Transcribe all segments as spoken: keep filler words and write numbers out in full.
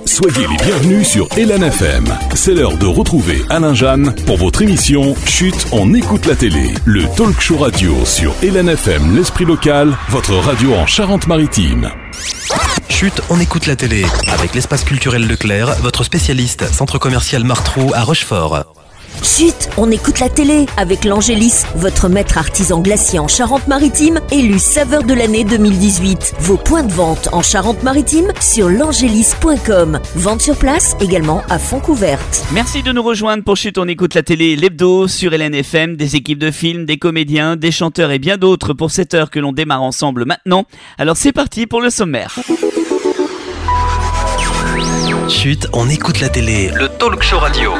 Soyez les bienvenus sur Élan F M. C'est l'heure de retrouver Alain Jeanne pour votre émission Chut, on écoute la télé. Le talk show radio sur Élan F M, l'esprit local, votre radio en Charente-Maritime. Chut, on écoute la télé. Avec l'espace culturel Leclerc, votre spécialiste, centre commercial Martrou à Rochefort. Chut, on écoute la télé avec l'Angélis, votre maître artisan glacier en Charente-Maritime, élu saveur de l'année deux mille dix-huit. Vos points de vente en Charente-Maritime sur l'angélis point com. Vente sur place également à Fontcouverte. Merci de nous rejoindre pour Chut, on écoute la télé, l'hebdo sur Élan F M, des équipes de films, des comédiens, des chanteurs et bien d'autres pour cette heure que l'on démarre ensemble maintenant. Alors c'est parti pour le sommaire. Chut, on écoute la télé. Le talk show radio.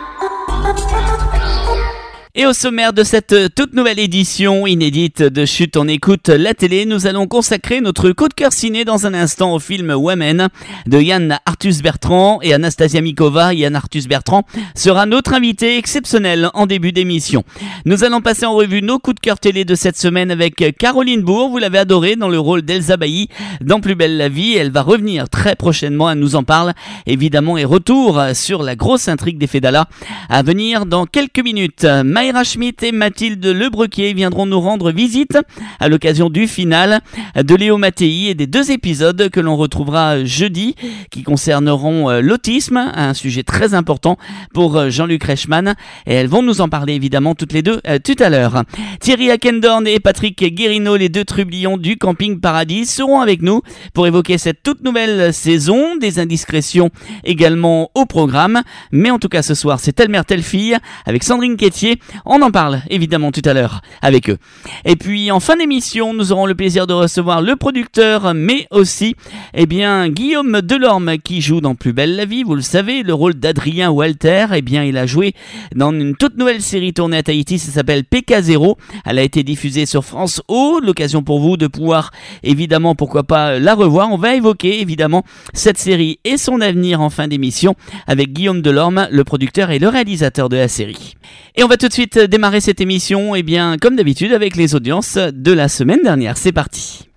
Et au sommaire de cette toute nouvelle édition inédite de Chut, on écoute la télé, nous allons consacrer notre coup de cœur ciné dans un instant au film Women de Yann Arthus Bertrand et Anastasia Mikova. Yann Arthus Bertrand sera notre invité exceptionnel en début d'émission. Nous allons passer en revue nos coups de cœur télé de cette semaine avec Caroline Bourg. Vous l'avez adorée dans le rôle d'Elsa Bailly dans Plus belle la vie. Elle va revenir très prochainement, elle nous en parle évidemment, et retour sur la grosse intrigue des Fédala à venir dans quelques minutes. Mayra Schmidt et Mathilde Lebrequier viendront nous rendre visite à l'occasion du final de Léo Mattei et des deux épisodes que l'on retrouvera jeudi qui concerneront l'autisme, un sujet très important pour Jean-Luc Reichmann, et elles vont nous en parler évidemment toutes les deux euh, tout à l'heure. Thierry Akendorn et Patrick Guérino, les deux trublions du Camping Paradis, seront avec nous pour évoquer cette toute nouvelle saison, des indiscrétions également au programme, mais en tout cas ce soir c'est telle mère telle fille avec Sandrine Quétier. On en parle évidemment tout à l'heure avec eux. Et puis en fin d'émission, nous aurons le plaisir de recevoir le producteur, mais aussi eh bien, Guillaume Delorme qui joue dans Plus belle la vie. Vous le savez, le rôle d'Adrien Walter, eh bien, il a joué dans une toute nouvelle série tournée à Tahiti, ça s'appelle P K zéro. Elle a été diffusée sur France O, l'occasion pour vous de pouvoir évidemment, pourquoi pas, la revoir. On va évoquer évidemment cette série et son avenir en fin d'émission avec Guillaume Delorme, le producteur et le réalisateur de la série. Et on va tout de suite démarrer cette émission, eh bien, comme d'habitude, avec les audiences de la semaine dernière. C'est parti.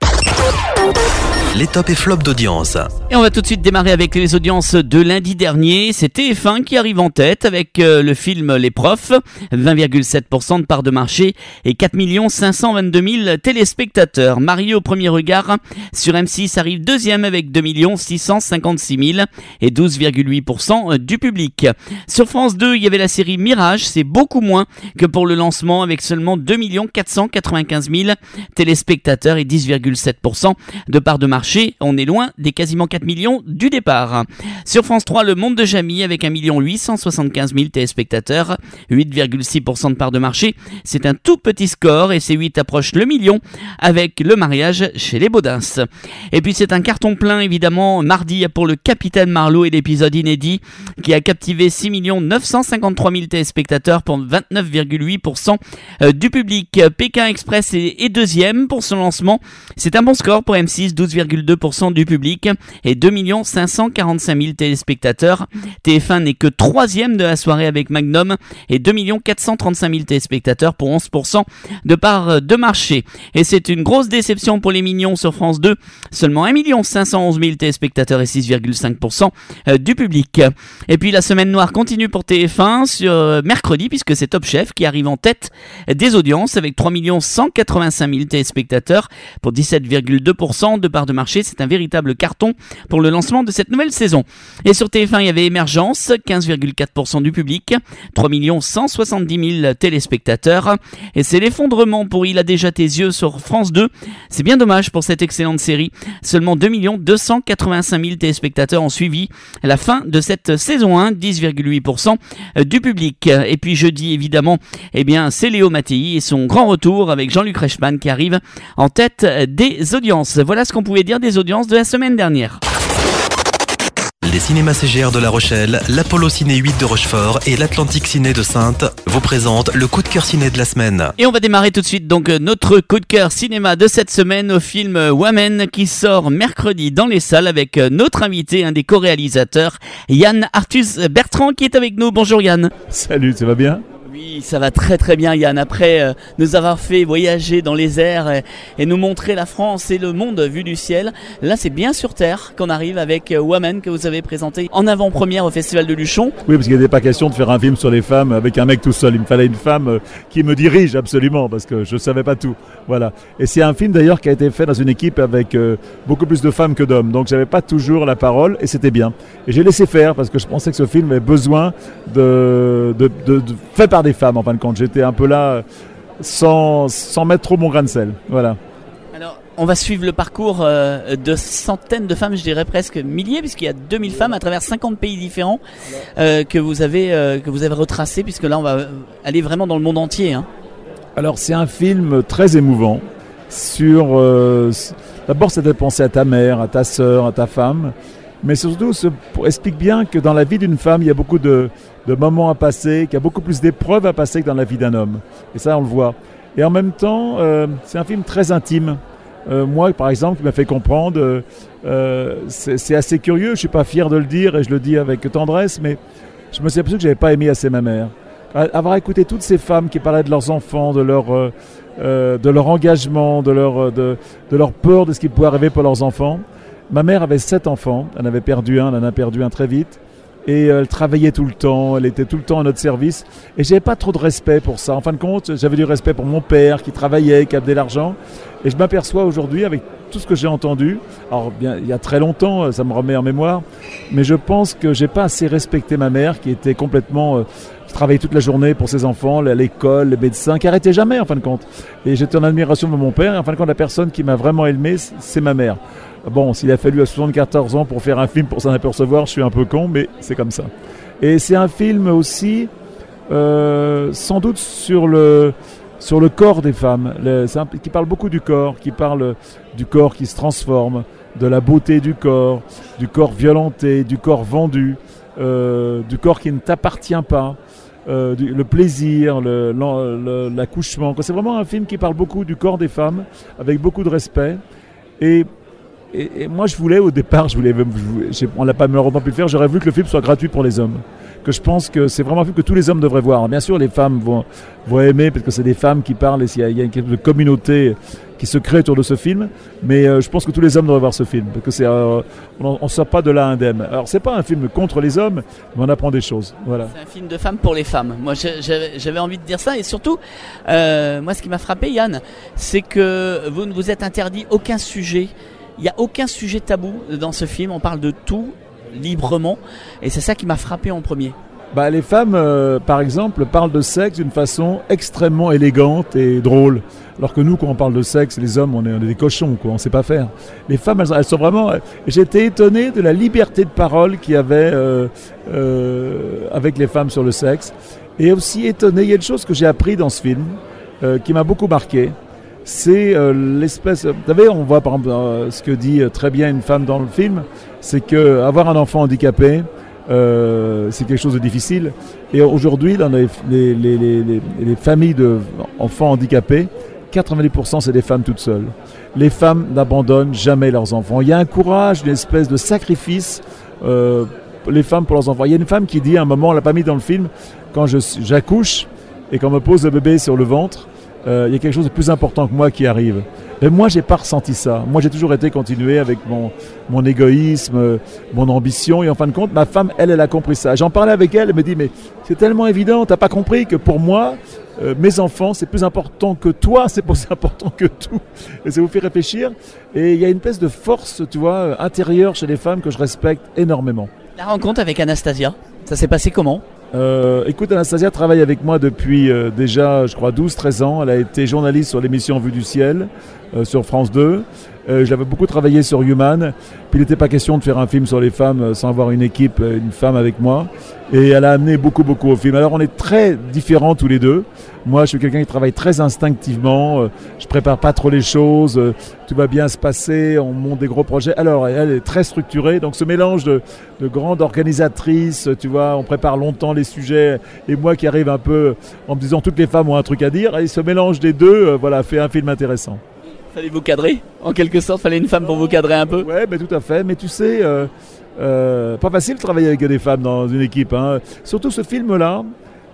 Les tops et flops d'audience. Et on va tout de suite démarrer avec les audiences de lundi dernier. C'est T F un qui arrive en tête avec euh, le film Les Profs, vingt virgule sept pour cent de part de marché et quatre millions cinq cent vingt-deux mille téléspectateurs. Marié au premier regard sur M six arrive deuxième avec deux millions six cent cinquante-six mille et douze virgule huit pour cent du public. Sur France deux, il y avait la série Mirage, c'est beaucoup moins que pour le lancement avec seulement deux millions quatre cent quatre-vingt-quinze mille téléspectateurs et dix virgule sept pour cent de part de marché. On est loin des quasiment quatre millions du départ. Sur France trois, Le Monde de Jamie avec un million huit cent soixante-quinze mille téléspectateurs, huit virgule six pour cent de part de marché. C'est un tout petit score et C huit approche le million avec Le Mariage chez les Baudins. Et puis c'est un carton plein évidemment mardi pour le Capitaine Marlowe et l'épisode inédit qui a captivé six millions neuf cent cinquante-trois mille téléspectateurs pour vingt-neuf virgule huit pour cent du public. Pékin Express est deuxième pour son lancement. C'est un bon score pour M six, douze virgule deux pour cent du public et deux millions cinq cent quarante-cinq mille téléspectateurs. T F un n'est que troisième de la soirée avec Magnum et deux millions quatre cent trente-cinq mille téléspectateurs pour onze pour cent de part de marché. Et c'est une grosse déception pour les Mignons sur France deux, seulement un million cinq cent onze mille téléspectateurs et six virgule cinq pour cent du public. Et puis la semaine noire continue pour T F un sur mercredi puisque c'est Top Chef qui arrive en tête des audiences avec trois millions cent quatre-vingt-cinq mille téléspectateurs pour dix-sept virgule deux pour cent de part de marché. C'est un véritable carton pour le lancement de cette nouvelle saison. Et sur T F un, il y avait Émergence, quinze virgule quatre pour cent du public, trois millions cent soixante-dix mille téléspectateurs. Et c'est l'effondrement pour Il a déjà tes yeux sur France deux. C'est bien dommage pour cette excellente série. Seulement deux millions deux cent quatre-vingt-cinq mille téléspectateurs ont suivi la fin de cette saison un, dix virgule huit pour cent du public. Et puis jeudi, évidemment, eh bien, c'est Léo Mattei et son grand retour avec Jean-Luc Reichmann qui arrive en tête des audiences. Voilà ce qu'on pouvait dire des audiences de la semaine dernière. Les cinémas C G R de La Rochelle, l'Apollo Ciné huit de Rochefort et l'Atlantique Ciné de Saintes vous présentent le coup de cœur ciné de la semaine. Et on va démarrer tout de suite donc notre coup de cœur cinéma de cette semaine au film Women qui sort mercredi dans les salles avec notre invité, un des co-réalisateurs, Yann Arthus Bertrand qui est avec nous. Bonjour Yann. Salut, ça va bien ? Oui, ça va très très bien Yann. Après euh, nous avoir fait voyager dans les airs et, et nous montrer la France et le monde vu du ciel, là c'est bien sur terre qu'on arrive avec euh, Woman que vous avez présenté en avant-première au Festival de Luchon. Oui, parce qu'il n'était pas question de faire un film sur les femmes avec un mec tout seul. Il me fallait une femme euh, qui me dirige absolument parce que je ne savais pas tout. Voilà. Et c'est un film d'ailleurs qui a été fait dans une équipe avec euh, beaucoup plus de femmes que d'hommes. Donc j'avais pas toujours la parole et c'était bien. Et j'ai laissé faire parce que je pensais que ce film avait besoin de, de, de, de fait par des femmes en fin de compte. J'étais un peu là sans, sans mettre trop mon grain de sel. Voilà. Alors, on va suivre le parcours euh, de centaines de femmes, je dirais presque milliers, puisqu'il y a deux mille femmes à travers cinquante pays différents euh, que vous avez euh, que vous avez retracé, puisque là on va aller vraiment dans le monde entier. Hein. Alors c'est un film très émouvant. Sur euh, d'abord, c'était de penser à ta mère, à ta sœur, à ta femme. Mais surtout, ça explique bien que dans la vie d'une femme, il y a beaucoup de, de moments à passer, qu'il y a beaucoup plus d'épreuves à passer que dans la vie d'un homme. Et ça, on le voit. Et en même temps, euh, c'est un film très intime. Euh, moi, par exemple, qui m'a fait comprendre, euh, c'est, c'est assez curieux, je ne suis pas fier de le dire et je le dis avec tendresse, mais je me suis aperçu que je n'avais pas aimé assez ma mère. Avoir écouté toutes ces femmes qui parlaient de leurs enfants, de leur, euh, euh, de leur engagement, de leur, de, de leur peur de ce qui pouvait arriver pour leurs enfants. Ma mère avait sept enfants, elle en avait perdu un, elle en a perdu un très vite. Et elle travaillait tout le temps, elle était tout le temps à notre service. Et j'avais pas trop de respect pour ça. En fin de compte, j'avais du respect pour mon père qui travaillait, qui avait de l'argent. Et je m'aperçois aujourd'hui, avec tout ce que j'ai entendu, alors bien, il y a très longtemps, ça me remet en mémoire, mais je pense que j'ai pas assez respecté ma mère qui était complètement... Euh, qui travaillait toute la journée pour ses enfants, à l'école, les médecins, qui n'arrêtaient jamais en fin de compte. Et j'étais en admiration de mon père. Et en fin de compte, la personne qui m'a vraiment aimé, c'est ma mère. Bon, s'il a fallu à soixante-quatorze ans pour faire un film, pour s'en apercevoir, je suis un peu con, mais c'est comme ça. Et c'est un film aussi, euh, sans doute sur le, sur le corps des femmes, le, c'est un, qui parle beaucoup du corps, qui parle du corps qui se transforme, de la beauté du corps, du corps violenté, du corps vendu, euh, du corps qui ne t'appartient pas. Euh, du, le plaisir, le, le, l'accouchement. C'est vraiment un film qui parle beaucoup du corps des femmes, avec beaucoup de respect. Et, et, et moi, je voulais, au départ, je voulais, je, on n'a pas malheureusement pu le faire, j'aurais voulu que le film soit gratuit pour les hommes. Que je pense que c'est vraiment un film que tous les hommes devraient voir. Bien sûr, les femmes vont, vont aimer, parce que c'est des femmes qui parlent, et il y a, il y a une communauté qui se crée autour de ce film. Mais euh, je pense que tous les hommes devraient voir ce film, parce que c'est, euh, on ne sort pas de là indemne. Alors, c'est pas un film contre les hommes, mais on apprend des choses. Voilà. C'est un film de femmes pour les femmes. Moi, j'avais, j'avais envie de dire ça. Et surtout, euh, moi, ce qui m'a frappé, Yann, c'est que vous ne vous êtes interdit aucun sujet. Il n'y a aucun sujet tabou dans ce film. On parle de tout librement. Et c'est ça qui m'a frappé en premier. Bah, les femmes, euh, par exemple, parlent de sexe d'une façon extrêmement élégante et drôle. Alors que nous, quand on parle de sexe, les hommes, on est, on est des cochons, quoi, on ne sait pas faire. Les femmes, elles, elles sont vraiment... J'étais étonné de la liberté de parole qu'il y avait euh, euh, avec les femmes sur le sexe. Et aussi étonné, il y a une chose que j'ai appris dans ce film, euh, qui m'a beaucoup marqué. C'est euh, l'espèce... Vous savez, on voit par exemple euh, ce que dit euh, très bien une femme dans le film, c'est qu'avoir un enfant handicapé, Euh, c'est quelque chose de difficile. Et aujourd'hui, dans les, les, les, les, les familles d'enfants handicapés, quatre-vingt-dix pour cent c'est des femmes toutes seules. Les femmes n'abandonnent jamais leurs enfants. Il y a un courage, une espèce de sacrifice, euh, les femmes pour leurs enfants. Il y a une femme qui dit à un moment, on l'a pas mis dans le film, quand je, j'accouche et qu'on me pose le bébé sur le ventre, euh, il y a quelque chose de plus important que moi qui arrive. Mais moi, j'ai pas ressenti ça. Moi, j'ai toujours été continué avec mon, mon égoïsme, mon ambition. Et en fin de compte, ma femme, elle, elle a compris ça. J'en parlais avec elle, elle me dit, mais c'est tellement évident, t'as pas compris que pour moi, euh, mes enfants, c'est plus important que toi, c'est plus important que tout. Et ça vous fait réfléchir. Et il y a une espèce de force, tu vois, intérieure chez les femmes que je respecte énormément. La rencontre avec Anastasia, ça s'est passé comment ? Euh, écoute, Anastasia travaille avec moi depuis euh, déjà, je crois, douze treize ans. Elle a été journaliste sur l'émission Vue du Ciel, euh, sur France deux. Euh, je l'avais beaucoup travaillé sur Human. Puis il n'était pas question de faire un film sur les femmes euh, sans avoir une équipe, euh, une femme avec moi. Et elle a amené beaucoup, beaucoup au film. Alors on est très différents tous les deux. Moi, je suis quelqu'un qui travaille très instinctivement. Euh, je prépare pas trop les choses. Euh, tout va bien se passer. On monte des gros projets. Alors, elle est très structurée. Donc, ce mélange de, de grande organisatrice, tu vois, on prépare longtemps les sujets. Et moi qui arrive un peu en me disant toutes les femmes ont un truc à dire. Et ce mélange des deux, euh, voilà, fait un film intéressant. Fallait vous cadrer, en quelque sorte, fallait une femme pour vous cadrer un peu. Ouais, ben tout à fait. Mais tu sais, euh, euh, pas facile de travailler avec des femmes dans une équipe. Hein. Surtout ce film-là,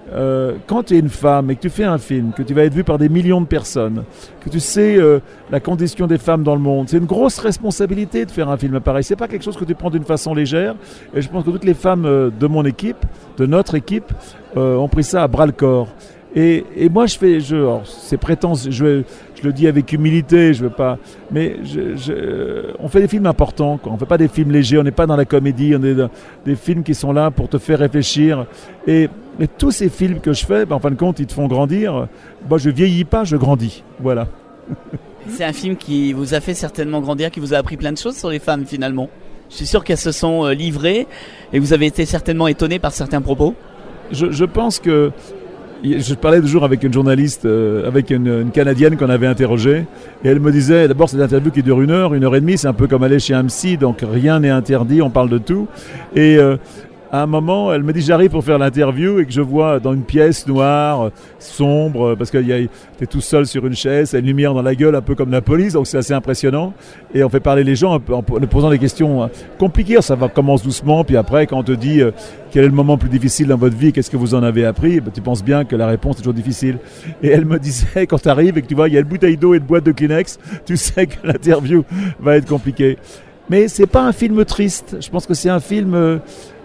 euh, quand tu es une femme et que tu fais un film, que tu vas être vu par des millions de personnes, que tu sais euh, la condition des femmes dans le monde, c'est une grosse responsabilité de faire un film pareil. C'est pas quelque chose que tu prends d'une façon légère. Et je pense que toutes les femmes euh, de mon équipe, de notre équipe, euh, ont pris ça à bras le corps. Et, et moi, je fais, je, alors, c'est prétentieux, je, je le dis avec humilité, je veux pas, mais je, je, on fait des films importants, quoi. On fait pas des films légers, on n'est pas dans la comédie, on est dans des films qui sont là pour te faire réfléchir. Et, et tous ces films que je fais, ben, en fin de compte, ils te font grandir. Moi, je vieillis pas, je grandis. Voilà. C'est un film qui vous a fait certainement grandir, qui vous a appris plein de choses sur les femmes finalement. Je suis sûr qu'elles se sont livrées et vous avez été certainement étonné par certains propos. Je, je pense que je parlais toujours avec une journaliste, euh, avec une, une Canadienne qu'on avait interrogée, et elle me disait, d'abord c'est une interview qui dure une heure, une heure et demie, c'est un peu comme aller chez un psy, donc rien n'est interdit, on parle de tout. Et euh, à un moment, elle me dit, j'arrive pour faire l'interview et que je vois dans une pièce noire, sombre, parce que t'es tout seul sur une chaise, il y a une lumière dans la gueule, un peu comme la police, donc c'est assez impressionnant. Et on fait parler les gens en, en, en posant des questions compliquées, ça va, commence doucement, puis après, quand on te dit euh, quel est le moment le plus difficile dans votre vie, qu'est-ce que vous en avez appris, ben, tu penses bien que la réponse est toujours difficile. Et elle me disait, quand tu arrives et que tu vois, il y a une bouteille d'eau et une boîte de Kleenex, tu sais que l'interview va être compliquée. Mais c'est pas un film triste, je pense que c'est un film... Euh,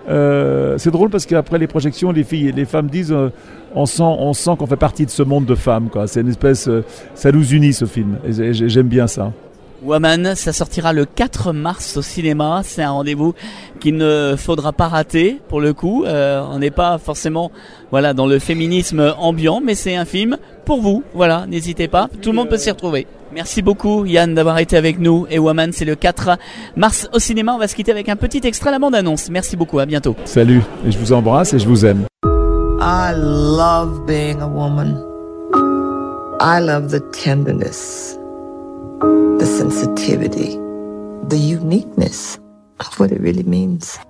Euh, c'est drôle parce qu'après les projections, les filles, les femmes disent, euh, on sent, on sent qu'on fait partie de ce monde de femmes, quoi. C'est une espèce, euh, ça nous unit ce film. Et j'aime bien ça. Woman, ça sortira le quatre mars au cinéma. C'est un rendez-vous qu'il ne faudra pas rater pour le coup. Euh, on n'est pas forcément, voilà, dans le féminisme ambiant, mais c'est un film pour vous. Voilà, n'hésitez pas. Tout le monde peut s'y retrouver. Merci beaucoup Yann d'avoir été avec nous. Et Woman, c'est le quatre mars au cinéma. On va se quitter avec un petit extrait à la bande-annonce. Merci beaucoup, à bientôt. Salut, et je vous embrasse et je vous aime. I love being a woman. I love the tenderness, the sensitivity, the uniqueness of what it really means.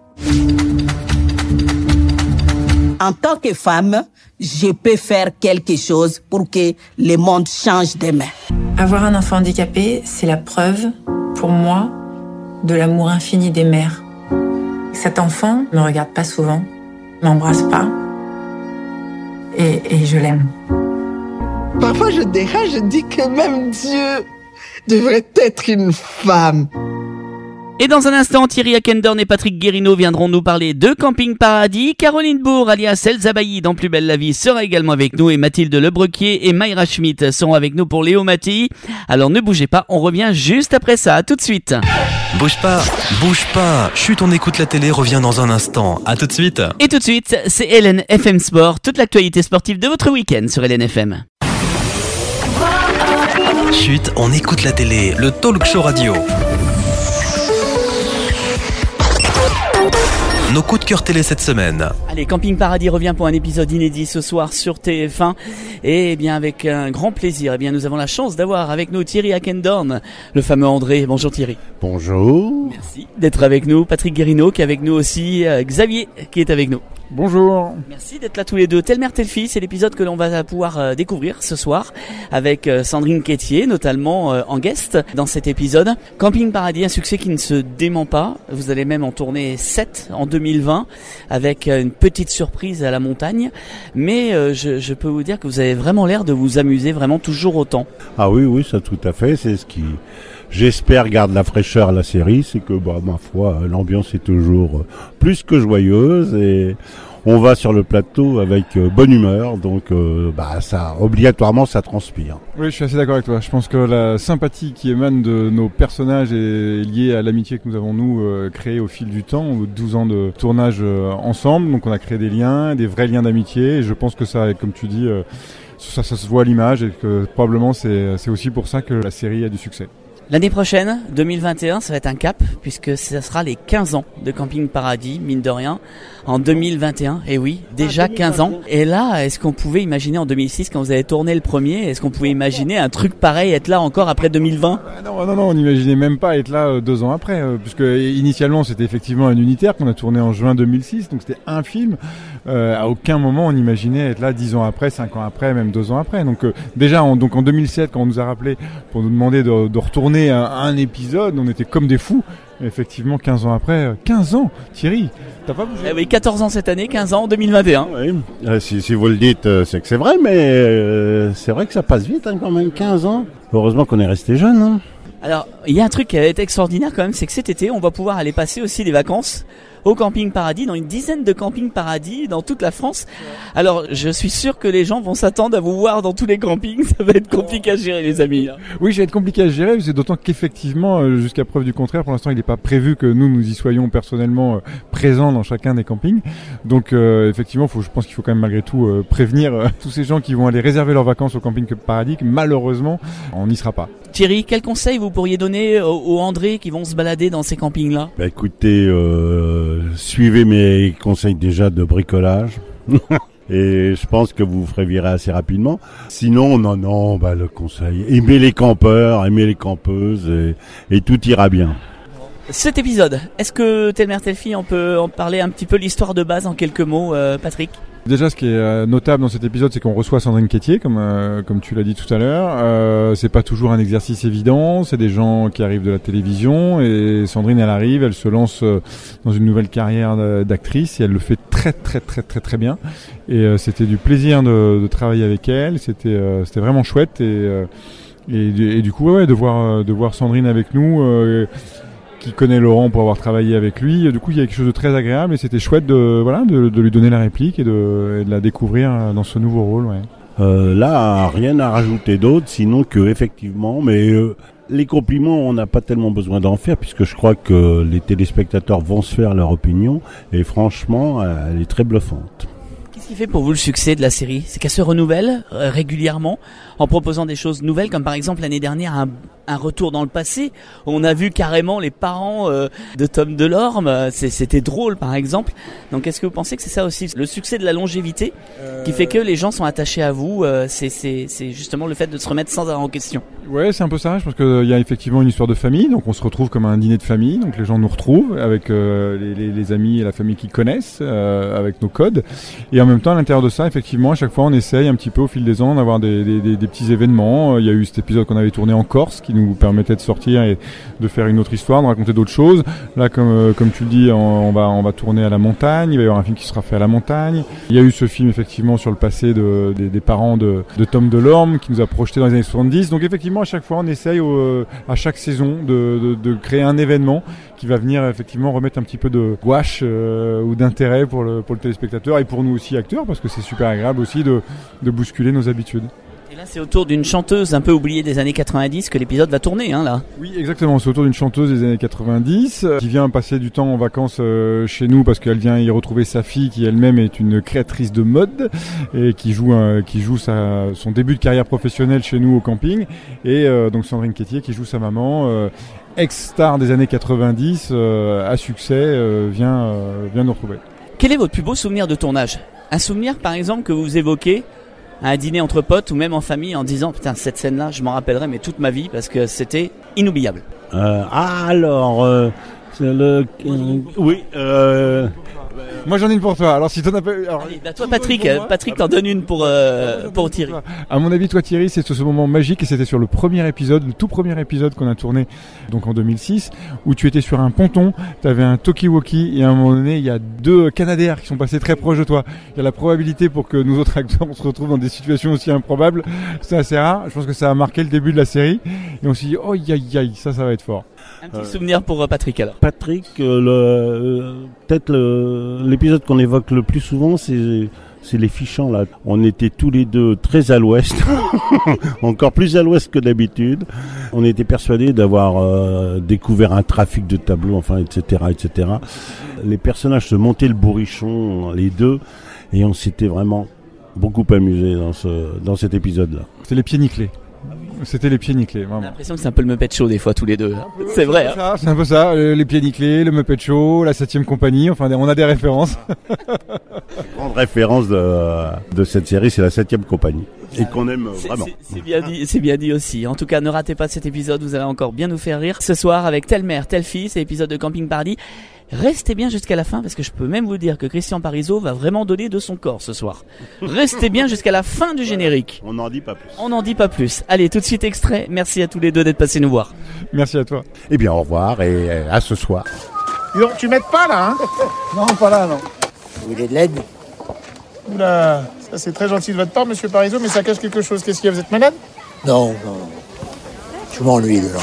En tant que femme, je peux faire quelque chose pour que le monde change demain. Avoir un enfant handicapé, c'est la preuve, pour moi, de l'amour infini des mères. Cet enfant me regarde pas souvent, m'embrasse pas, et, et je l'aime. Parfois, je dérange, je dis que même Dieu devrait être une femme. Et dans un instant, Thierry Akendorn et Patrick Guérino viendront nous parler de Camping Paradis. Caroline Bourg, alias Elsa Bailly dans Plus belle la vie, sera également avec nous. Et Mathilde Lebrequier et Mayra Schmidt seront avec nous pour Léo Mattei. Alors ne bougez pas, on revient juste après ça. À tout de suite. Bouge pas, bouge pas. Chut, on écoute la télé, revient dans un instant. À tout de suite. Et tout de suite, c'est Hélène F M Sport. Toute l'actualité sportive de votre week-end sur Hélène F M. Chut, on écoute la télé. Le talk show radio. Nos coups de cœur télé cette semaine. Allez, Camping Paradis revient pour un épisode inédit ce soir sur T F un. Et eh bien avec un grand plaisir, eh bien nous avons la chance d'avoir avec nous Thierry Akendorn, le fameux André. Bonjour Thierry. Bonjour. Merci d'être avec nous. Patrick Guérino qui est avec nous aussi. Euh, Xavier qui est avec nous. Bonjour. Merci d'être là tous les deux. Telle mère, telle fille, c'est l'épisode que l'on va pouvoir euh, découvrir ce soir avec euh, Sandrine Quétier, notamment euh, en guest dans cet épisode. Camping Paradis, un succès qui ne se dément pas. Vous allez même en tourner sept en deux mille vingt avec euh, une petite surprise à la montagne. Mais euh, je, je peux vous dire que vous avez vraiment l'air de vous amuser vraiment toujours autant. Ah oui, oui, ça tout à fait. C'est ce qui, j'espère, garde la fraîcheur à la série. C'est que, bah, ma foi, l'ambiance est toujours plus que joyeuse et on va sur le plateau avec euh, bonne humeur, donc euh, bah ça obligatoirement ça transpire. Oui, je suis assez d'accord avec toi. Je pense que la sympathie qui émane de nos personnages est liée à l'amitié que nous avons nous euh, créée au fil du temps, aux douze ans de tournage euh, ensemble. Donc on a créé des liens, des vrais liens d'amitié. Et je pense que ça, comme tu dis, euh, ça, ça se voit à l'image et que probablement c'est, c'est aussi pour ça que la série a du succès. L'année prochaine, deux mille vingt et un, ça va être un cap, puisque ça sera les quinze ans de Camping Paradis, mine de rien, en deux mille vingt et un. Et oui, déjà quinze ans. Et là, est-ce qu'on pouvait imaginer en deux mille six, quand vous avez tourné le premier, est-ce qu'on pouvait imaginer un truc pareil, être là encore après deux mille vingt? Non, non, non, on n'imaginait même pas être là euh, deux ans après, euh, puisque initialement c'était effectivement un unitaire qu'on a tourné en juin deux mille six, donc c'était un film. Euh, à aucun moment on imaginait être là dix ans après, cinq ans après, même deux ans après. Donc euh, déjà, en, donc en deux mille sept, quand on nous a rappelé pour nous demander de, de retourner un, un épisode, on était comme des fous. Effectivement, quinze ans après, quinze ans, Thierry, t'as pas bougé. Eh oui, quatorze ans cette année, quinze ans en deux mille vingt et un. Oui. Euh, si, si vous le dites, euh, c'est que c'est vrai, mais euh, c'est vrai que ça passe vite hein, quand même, quinze ans. Heureusement qu'on est resté jeune. Hein. Alors, il y a un truc qui a été extraordinaire quand même, c'est que cet été, on va pouvoir aller passer aussi des vacances au Camping Paradis, dans une dizaine de campings paradis dans toute la France. Alors, je suis sûr que les gens vont s'attendre à vous voir dans tous les campings. Ça va être compliqué à gérer, les amis. Oui, ça va être compliqué à gérer, c'est d'autant qu'effectivement, jusqu'à preuve du contraire, pour l'instant, il n'est pas prévu que nous, nous y soyons personnellement euh, présents dans chacun des campings. Donc, euh, effectivement, faut, je pense qu'il faut quand même malgré tout euh, prévenir euh, tous ces gens qui vont aller réserver leurs vacances au Camping Paradis, que malheureusement, on n'y sera pas. Thierry, quel conseil vous pourriez donner aux, aux André qui vont se balader dans ces campings-là ? Bah, écoutez, euh, suivez mes conseils déjà de bricolage. Et je pense que vous vous ferez virer assez rapidement. Sinon, non, non, bah, le conseil, aimez les campeurs, aimez les campeuses et, et tout ira bien. Cet épisode, est-ce que telle mère, telle fille, on peut en parler un petit peu l'histoire de base en quelques mots, euh, Patrick ? Déjà, ce qui est euh, notable dans cet épisode, c'est qu'on reçoit Sandrine Quétier, comme euh, comme tu l'as dit tout à l'heure. Euh, c'est pas toujours un exercice évident. C'est des gens qui arrivent de la télévision et Sandrine, elle arrive, elle se lance euh, dans une nouvelle carrière d'actrice et elle le fait très très très très très bien. Et euh, c'était du plaisir de, de travailler avec elle. C'était euh, c'était vraiment chouette et euh, et, et du coup ouais, de voir de voir Sandrine avec nous. Euh, qui connaît Laurent pour avoir travaillé avec lui. Du coup, il y a quelque chose de très agréable et c'était chouette de, voilà, de, de lui donner la réplique et de, et de la découvrir dans ce nouveau rôle. Ouais. Euh, là, rien à rajouter d'autre, sinon que effectivement, mais euh, les compliments, on n'a pas tellement besoin d'en faire puisque je crois que les téléspectateurs vont se faire leur opinion et franchement, elle est très bluffante. Qu'est-ce qui fait pour vous le succès de la série ? C'est qu'elle se renouvelle euh, régulièrement en proposant des choses nouvelles, comme par exemple l'année dernière un, un retour dans le passé. On a vu carrément les parents euh, de Tom Delorme. C'est, c'était drôle par exemple. Donc est-ce que vous pensez que c'est ça aussi le succès de la longévité euh... qui fait que les gens sont attachés à vous euh, c'est, c'est, c'est justement le fait de se remettre sans arrêt en question. Ouais, c'est un peu ça. Je pense qu'il y a effectivement une histoire de famille. Donc on se retrouve comme un dîner de famille. Donc les gens nous retrouvent avec euh, les, les, les amis et la famille qui connaissent, euh, avec nos codes. Et en même temps, à l'intérieur de ça, effectivement, à chaque fois, on essaye un petit peu au fil des ans d'avoir des, des, des, des petits événements. Il y a eu cet épisode qu'on avait tourné en Corse qui nous permettait de sortir et de faire une autre histoire, de raconter d'autres choses. Là, comme, comme tu le dis, on, on, va, on va tourner à la montagne. Il va y avoir un film qui sera fait à la montagne. Il y a eu ce film, effectivement, sur le passé de, des, des parents de, de Tom Delorme qui nous a projeté dans les années soixante-dix. Donc, effectivement, à chaque fois, on essaye au, à chaque saison de, de, de créer un événement qui va venir, effectivement, remettre un petit peu de gouache euh, ou d'intérêt pour le, pour le téléspectateur et pour nous aussi, acteurs, parce que c'est super agréable aussi de, de bousculer nos habitudes. Et là, c'est autour d'une chanteuse un peu oubliée des années quatre-vingt-dix que l'épisode va tourner, hein, là. Oui, exactement. C'est autour d'une chanteuse des années quatre-vingt-dix euh, qui vient passer du temps en vacances euh, chez nous parce qu'elle vient y retrouver sa fille qui elle-même est une créatrice de mode et qui joue, euh, qui joue sa, son début de carrière professionnelle chez nous au camping. Et euh, donc Sandrine Quétier qui joue sa maman, euh, ex-star des années quatre-vingt-dix, euh, à succès, euh, vient, euh, vient nous retrouver. Quel est votre plus beau souvenir de tournage ? Un souvenir, par exemple, que vous évoquez à un dîner entre potes ou même en famille en disant putain cette scène-là je m'en rappellerai mais toute ma vie parce que c'était inoubliable. Euh, ah alors euh, c'est le euh, oui. Euh, Moi j'en ai une pour toi. Alors si t'en as pas. Alors, Allez, bah toi Patrick, moi, Patrick t'en donne une pour euh, pour Thierry. À mon avis toi Thierry c'est ce moment magique et c'était sur le premier épisode, le tout premier épisode qu'on a tourné donc en deux mille six où tu étais sur un ponton, t'avais un talkie-walkie et à un moment donné il y a deux Canadair qui sont passés très proches de toi. Il y a la probabilité pour que nous autres acteurs on se retrouve dans des situations aussi improbables, c'est assez rare. Je pense que ça a marqué le début de la série et on s'est dit oh aïe aïe ça ça va être fort. Un petit euh, souvenir pour Patrick alors. Patrick, euh, le, euh, peut-être le, l'épisode qu'on évoque le plus souvent, c'est, c'est les fichants là. On était tous les deux très à l'ouest, encore plus à l'ouest que d'habitude. On était persuadés d'avoir euh, découvert un trafic de tableaux, enfin, et cetera, et cetera. Les personnages se montaient le bourrichon, les deux, et on s'était vraiment beaucoup amusé dans ce, dans cet épisode-là. C'était les pieds nickelés. C'était les pieds nickelés, vraiment. J'ai l'impression que c'est un peu le Muppet Show des fois tous les deux. Peu, c'est vrai. C'est, hein. ça, c'est un peu ça, les pieds nickelés, le Muppet Show, la septième compagnie, enfin on a des références. La grande référence de, de cette série, c'est la septième compagnie. Et qu'on aime c'est, vraiment. C'est, c'est, bien dit, c'est bien dit aussi. En tout cas, ne ratez pas cet épisode, vous allez encore bien nous faire rire. Ce soir, avec Telle mère, telle fille, c'est l'épisode de Camping Paradis. Restez bien jusqu'à la fin parce que je peux même vous dire que Christian Parizeau va vraiment donner de son corps ce soir. Restez bien jusqu'à la fin du générique. On n'en dit pas plus. On n'en dit pas plus. Allez, tout de suite extrait. Merci à tous les deux d'être passés nous voir. Merci à toi. Eh bien, au revoir et à ce soir. Donc, tu m'aides pas là, hein? Non, pas là, non. Vous voulez de l'aide? Oula, ça c'est très gentil de votre part, monsieur Parizeau, mais ça cache quelque chose. Qu'est-ce qu'il y a? Vous êtes malade? Non, non, non. Je m'ennuie dedans.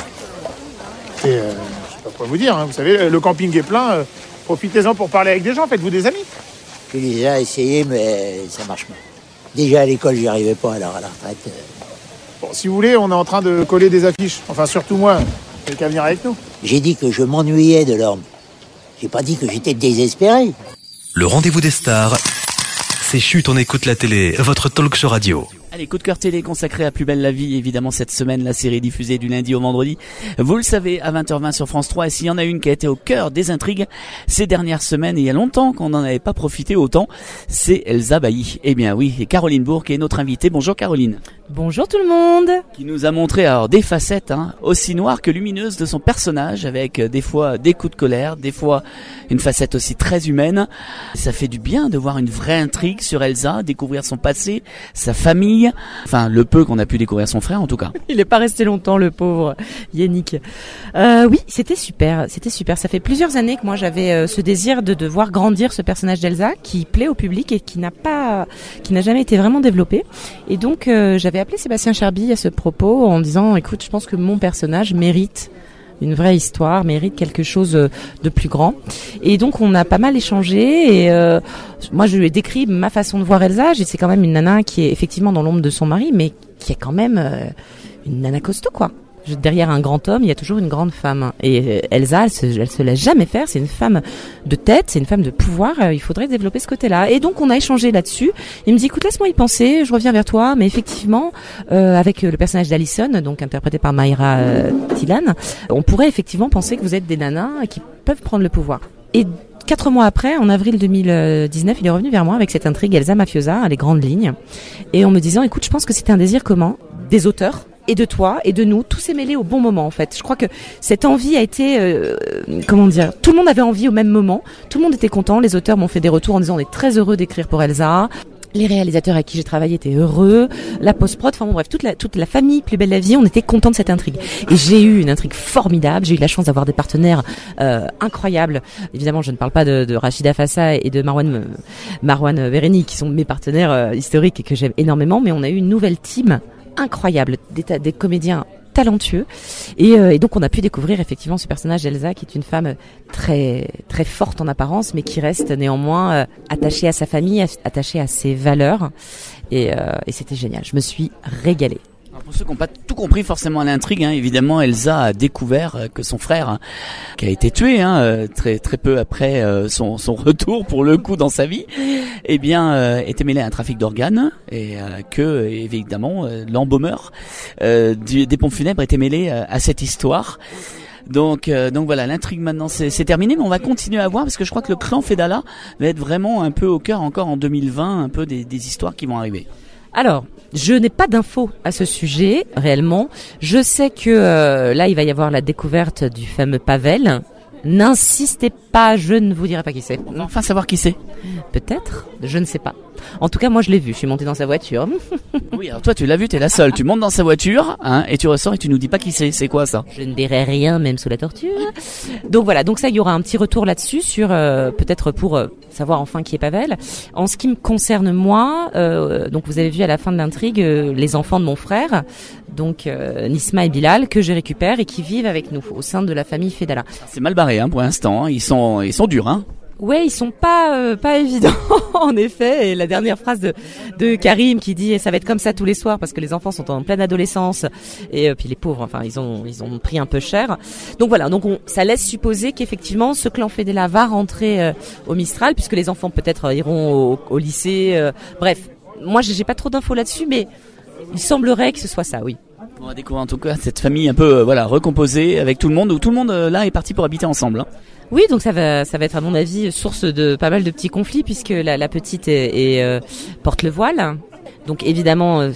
Et euh, je sais pas quoi vous dire, hein. Vous savez, le camping est plein. Euh, profitez-en pour parler avec des gens, faites-vous des amis. J'ai déjà essayé, mais ça marche pas. Déjà à l'école, j'y arrivais pas, alors à la retraite. Euh... Bon, si vous voulez, on est en train de coller des affiches. Enfin, surtout moi. Vous n'avez qu'à venir avec nous. J'ai dit que je m'ennuyais de l'orme. J'ai pas dit que j'étais désespéré. Le rendez-vous des stars, c'est Chut, on écoute la télé, votre talk show radio. Allez, coup de cœur télé consacré à Plus belle la vie, évidemment cette semaine, la série diffusée du lundi au vendredi. Vous le savez, à vingt heures vingt sur France trois, et s'il y en a une qui a été au cœur des intrigues ces dernières semaines, et il y a longtemps qu'on n'en avait pas profité autant, c'est Elsa Bailly. Eh bien oui, et Caroline Bourque est notre invitée. Bonjour Caroline. Bonjour tout le monde. Qui nous a montré alors des facettes hein, aussi noires que lumineuses de son personnage, avec euh, des fois des coups de colère, des fois une facette aussi très humaine. Ça fait du bien de voir une vraie intrigue sur Elsa, découvrir son passé, sa famille, enfin le peu qu'on a pu découvrir son frère en tout cas. Il n'est pas resté longtemps le pauvre Yannick. Euh, oui, c'était super, c'était super. Ça fait plusieurs années que moi j'avais euh, ce désir de, de voir grandir ce personnage d'Elsa qui plaît au public et qui n'a pas, qui n'a jamais été vraiment développé. Et donc euh, j'avais appelé Sébastien Cherby à ce propos en disant écoute, je pense que mon personnage mérite une vraie histoire, mérite quelque chose de plus grand. Et donc on a pas mal échangé et euh, moi je lui ai décrit ma façon de voir Elsa. C'est quand même une nana qui est effectivement dans l'ombre de son mari, mais qui est quand même euh, une nana costaud quoi. Derrière un grand homme, il y a toujours une grande femme. Et Elsa, elle se, elle se laisse jamais faire. C'est une femme de tête, c'est une femme de pouvoir. Il faudrait développer ce côté-là. Et donc, on a échangé là-dessus. Il me dit, écoute, laisse-moi y penser. Je reviens vers toi. Mais effectivement, euh, avec le personnage d'Alison, donc interprété par Mayra euh, Tilan, on pourrait effectivement penser que vous êtes des nanas qui peuvent prendre le pouvoir. Et quatre mois après, en avril deux mille dix-neuf, il est revenu vers moi avec cette intrigue Elsa Mafiosa, les grandes lignes. Et en me disant, écoute, je pense que c'était un désir commun des auteurs. Et de toi, et de nous, tout s'est mêlé au bon moment en fait. Je crois que cette envie a été, euh, comment dire, tout le monde avait envie au même moment, tout le monde était content, les auteurs m'ont fait des retours en disant on est très heureux d'écrire pour Elsa, les réalisateurs avec qui j'ai travaillé étaient heureux, la post-prod, enfin bon bref, toute la, toute la famille Plus belle la vie, on était contents de cette intrigue. Et j'ai eu une intrigue formidable, j'ai eu la chance d'avoir des partenaires euh, incroyables. Évidemment, je ne parle pas de, de Rachida Fassa et de Marwan, Marwan Vereni qui sont mes partenaires euh, historiques et que j'aime énormément, mais on a eu une nouvelle team incroyable, des, ta- des comédiens talentueux et, euh, et donc on a pu découvrir effectivement ce personnage d'Elsa qui est une femme très très forte en apparence mais qui reste néanmoins euh, attachée à sa famille, attachée à ses valeurs et, euh, et c'était génial, je me suis régalée. Alors pour ceux qui n'ont pas tout compris forcément à l'intrigue, hein, évidemment Elsa a découvert que son frère, hein, qui a été tué hein, très très peu après euh, son, son retour pour le coup dans sa vie, eh bien euh, était mêlé à un trafic d'organes et euh, que évidemment euh, l'embaumeur euh, du, des pompes funèbres était mêlé euh, à cette histoire. Donc, euh, donc voilà, l'intrigue maintenant c'est, c'est terminé, mais on va continuer à voir parce que je crois que le clan Fedala va être vraiment un peu au cœur encore en deux mille vingt, un peu des, des histoires qui vont arriver. Alors, je n'ai pas d'infos à ce sujet, réellement. Je sais que euh, là, il va y avoir la découverte du fameux Pavel. N'insistez pas, je ne vous dirai pas qui c'est. On va enfin savoir qui c'est. Peut-être, je ne sais pas. En tout cas, moi, je l'ai vu. Je suis montée dans sa voiture. Oui, alors toi, tu l'as vu, t'es la seule. Tu montes dans sa voiture, hein, et tu ressors et tu nous dis pas qui c'est. C'est quoi ça? Je ne dirai rien, même sous la torture. Donc voilà. Donc ça, il y aura un petit retour là-dessus, sur euh, peut-être pour euh, savoir enfin qui est Pavel. En ce qui me concerne moi, euh, donc vous avez vu à la fin de l'intrigue euh, les enfants de mon frère, donc euh, Nisma et Bilal, que je récupère et qui vivent avec nous au sein de la famille Fedala. C'est mal barré, hein, pour l'instant. Hein. Ils sont, ils sont durs, hein. Ouais, ils sont pas euh, pas évidents en effet. Et la dernière phrase de de Karim qui dit ça va être comme ça tous les soirs parce que les enfants sont en pleine adolescence et euh, puis les pauvres, enfin ils ont ils ont pris un peu cher. Donc voilà, donc on, ça laisse supposer qu'effectivement ce clan Fedela va rentrer euh, au Mistral puisque les enfants peut-être euh, iront au, au lycée. Euh, bref, moi j'ai pas trop d'infos là-dessus, mais il semblerait que ce soit ça, oui. On va découvrir en tout cas cette famille un peu euh, voilà recomposée avec tout le monde où tout le monde euh, là est parti pour habiter ensemble. Hein. Oui, donc ça va, ça va être à mon avis source de pas mal de petits conflits puisque la, la petite est, est, euh, porte le voile. Donc évidemment, euh,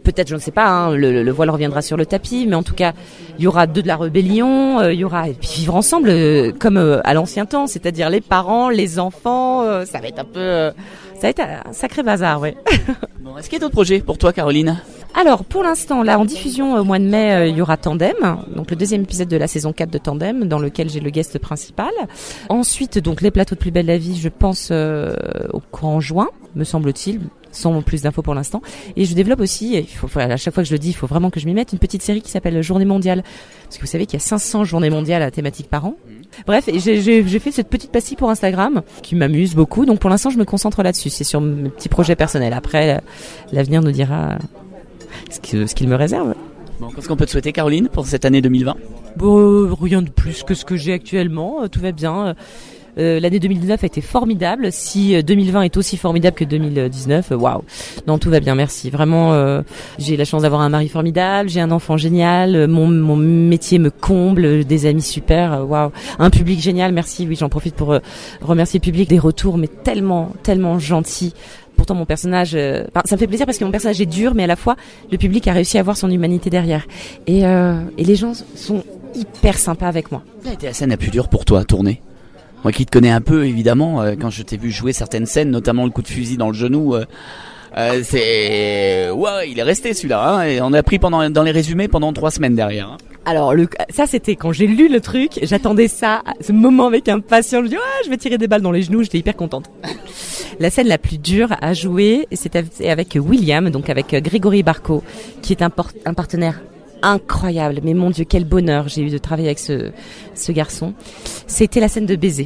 peut-être, je ne sais pas, hein, le, le voile reviendra sur le tapis, mais en tout cas, il y aura de, de la rébellion, euh, il y aura et puis vivre ensemble euh, comme euh, à l'ancien temps, c'est-à-dire les parents, les enfants, euh, ça va être un peu, euh, ça va être un sacré bazar, ouais. Bon, est-ce qu'il y a d'autres projets pour toi, Caroline ? Alors, pour l'instant, là, en diffusion au mois de mai, euh, il y aura Tandem, donc le deuxième épisode de la saison quatre de Tandem, dans lequel j'ai le guest principal. Ensuite, donc les plateaux de Plus belle la vie, je pense euh, au courant juin, me semble-t-il, sans plus d'infos pour l'instant. Et je développe aussi, il faut, à chaque fois que je le dis, il faut vraiment que je m'y mette, une petite série qui s'appelle Journée mondiale. Parce que vous savez qu'il y a cinq cents journées mondiales à thématique par an. Bref, j'ai, j'ai, j'ai fait cette petite pastille pour Instagram qui m'amuse beaucoup. Donc pour l'instant, je me concentre là-dessus. C'est sur mes petits projets personnels. Après, l'avenir nous dira ce qu'il, ce qu'il me réserve. Bon, qu'est-ce qu'on peut te souhaiter, Caroline, pour cette année deux mille vingt ? Bon, euh, rien de plus que ce que j'ai actuellement. Euh, tout va bien. Euh, l'année deux mille dix-neuf a été formidable. Si euh, deux mille vingt est aussi formidable que deux mille dix-neuf, waouh. Wow. Non, tout va bien, merci. Vraiment, euh, j'ai la chance d'avoir un mari formidable, j'ai un enfant génial, euh, mon, mon métier me comble, des amis super, waouh. Wow. Un public génial, merci. Oui, j'en profite pour euh, remercier le public des retours, mais tellement, tellement gentils. Pourtant, mon personnage, euh, enfin, ça me fait plaisir parce que mon personnage est dur, mais à la fois, le public a réussi à voir son humanité derrière. Et, euh, et les gens sont hyper sympas avec moi. Quelle a été la scène la plus dure pour toi à tourner ? Moi qui te connais un peu, évidemment, euh, quand je t'ai vu jouer certaines scènes, notamment le coup de fusil dans le genou, euh, euh, c'est... Ouais, il est resté celui-là, hein, et on a pris pendant, dans les résumés pendant trois semaines derrière. Hein. Alors, le, ça c'était quand j'ai lu le truc, j'attendais ça, ce moment avec impatience, je me dis, ouais, je vais tirer des balles dans les genoux, j'étais hyper contente. La scène la plus dure à jouer, c'était avec William, donc avec Grégory Barco, qui est un, por- un partenaire incroyable, mais mon Dieu, quel bonheur j'ai eu de travailler avec ce, ce garçon. C'était la scène de baiser.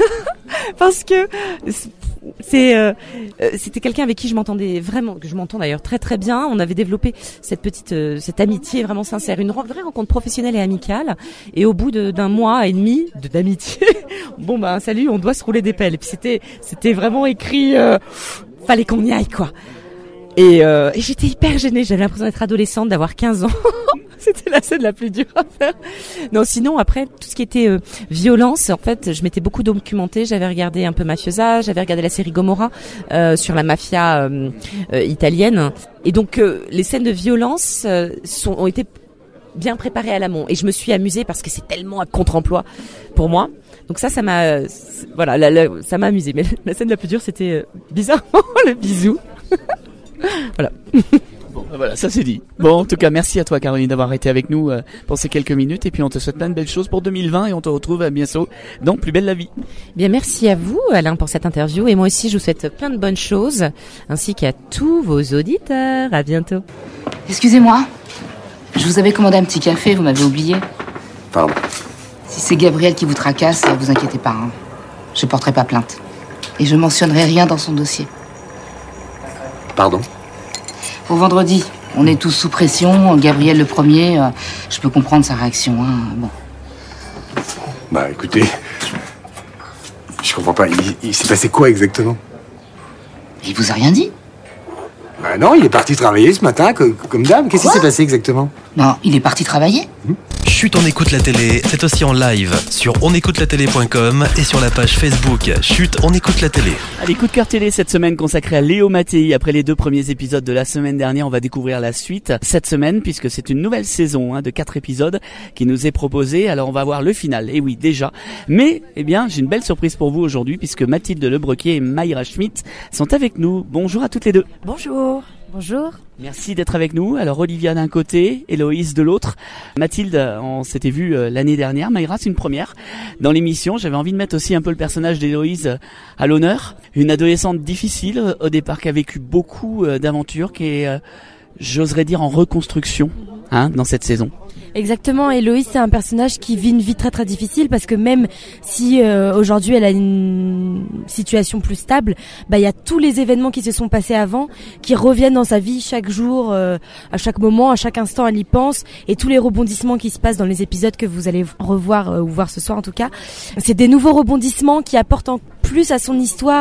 Parce que c'est euh, c'était quelqu'un avec qui je m'entendais vraiment, que je m'entends d'ailleurs très très bien. On avait développé cette petite euh, cette amitié vraiment sincère, une vraie rencontre professionnelle et amicale. Et au bout de, d'un mois et demi de d'amitié, bon ben salut, on doit se rouler des pelles. Et puis c'était c'était vraiment écrit, euh, fallait qu'on y aille quoi. Et, euh, et j'étais hyper gênée, j'avais l'impression d'être adolescente, d'avoir quinze ans. C'était la scène la plus dure à faire. Non, sinon après tout ce qui était euh, violence, en fait, je m'étais beaucoup documentée. J'avais regardé un peu Mafiosa, j'avais regardé la série Gomorrah euh, sur la mafia euh, euh, italienne. Et donc euh, les scènes de violence euh, sont, ont été bien préparées à l'amont. Et je me suis amusée parce que c'est tellement à contre-emploi pour moi. Donc ça, ça m'a, voilà, la, la, ça m'a amusée. Mais la scène la plus dure, c'était euh, bizarrement le bisou. Voilà. Bon, voilà, ça c'est dit. Bon, en tout cas, merci à toi, Caroline, d'avoir été avec nous euh, pour ces quelques minutes. Et puis, on te souhaite plein de belles choses pour deux mille vingt et on te retrouve à bientôt dans Plus belle la vie. Bien, merci à vous, Alain, pour cette interview. Et moi aussi, je vous souhaite plein de bonnes choses, ainsi qu'à tous vos auditeurs. À bientôt. Excusez-moi, je vous avais commandé un petit café, vous m'avez oublié. Pardon. Si c'est Gabriel qui vous tracasse, vous inquiétez pas, hein. Je porterai pas plainte. Et je mentionnerai rien dans son dossier. Pardon ? Pour vendredi, on est tous sous pression. Gabriel le premier, euh, je peux comprendre sa réaction. Hein. Bon. Bah écoutez, je comprends pas. Il, il s'est passé quoi exactement ? Il vous a rien dit ? Bah non, il est parti travailler ce matin, comme, comme d'hab. Qu'est-ce qui s'est passé exactement ? Non, il est parti travailler ? mmh. Chut, on écoute la télé, c'est aussi en live sur on écoute la télé point com et sur la page Facebook Chut, on écoute la télé. Allez, coup de cœur télé cette semaine consacré à Léo Mattei. Après les deux premiers épisodes de la semaine dernière, on va découvrir la suite cette semaine puisque c'est une nouvelle saison hein, de quatre épisodes qui nous est proposée. Alors on va voir le final, et oui déjà. Mais eh bien j'ai une belle surprise pour vous aujourd'hui puisque Mathilde Lebrequier et Mayra Schmidt sont avec nous. Bonjour à toutes les deux. Bonjour. Bonjour. Merci d'être avec nous. Alors Olivia d'un côté, Héloïse de l'autre. Mathilde, on s'était vu euh, l'année dernière. Mayra, c'est une première dans l'émission. J'avais envie de mettre aussi un peu le personnage d'Héloïse à l'honneur. Une adolescente difficile au départ qui a vécu beaucoup euh, d'aventures, qui est, euh, j'oserais dire, en reconstruction hein, dans cette saison. Exactement, Héloïse c'est un personnage qui vit une vie très très difficile parce que même si euh, aujourd'hui elle a une situation plus stable, bah il y a tous les événements qui se sont passés avant qui reviennent dans sa vie chaque jour, euh, à chaque moment, à chaque instant elle y pense et tous les rebondissements qui se passent dans les épisodes que vous allez revoir euh, ou voir ce soir en tout cas, c'est des nouveaux rebondissements qui apportent en plus à son histoire euh,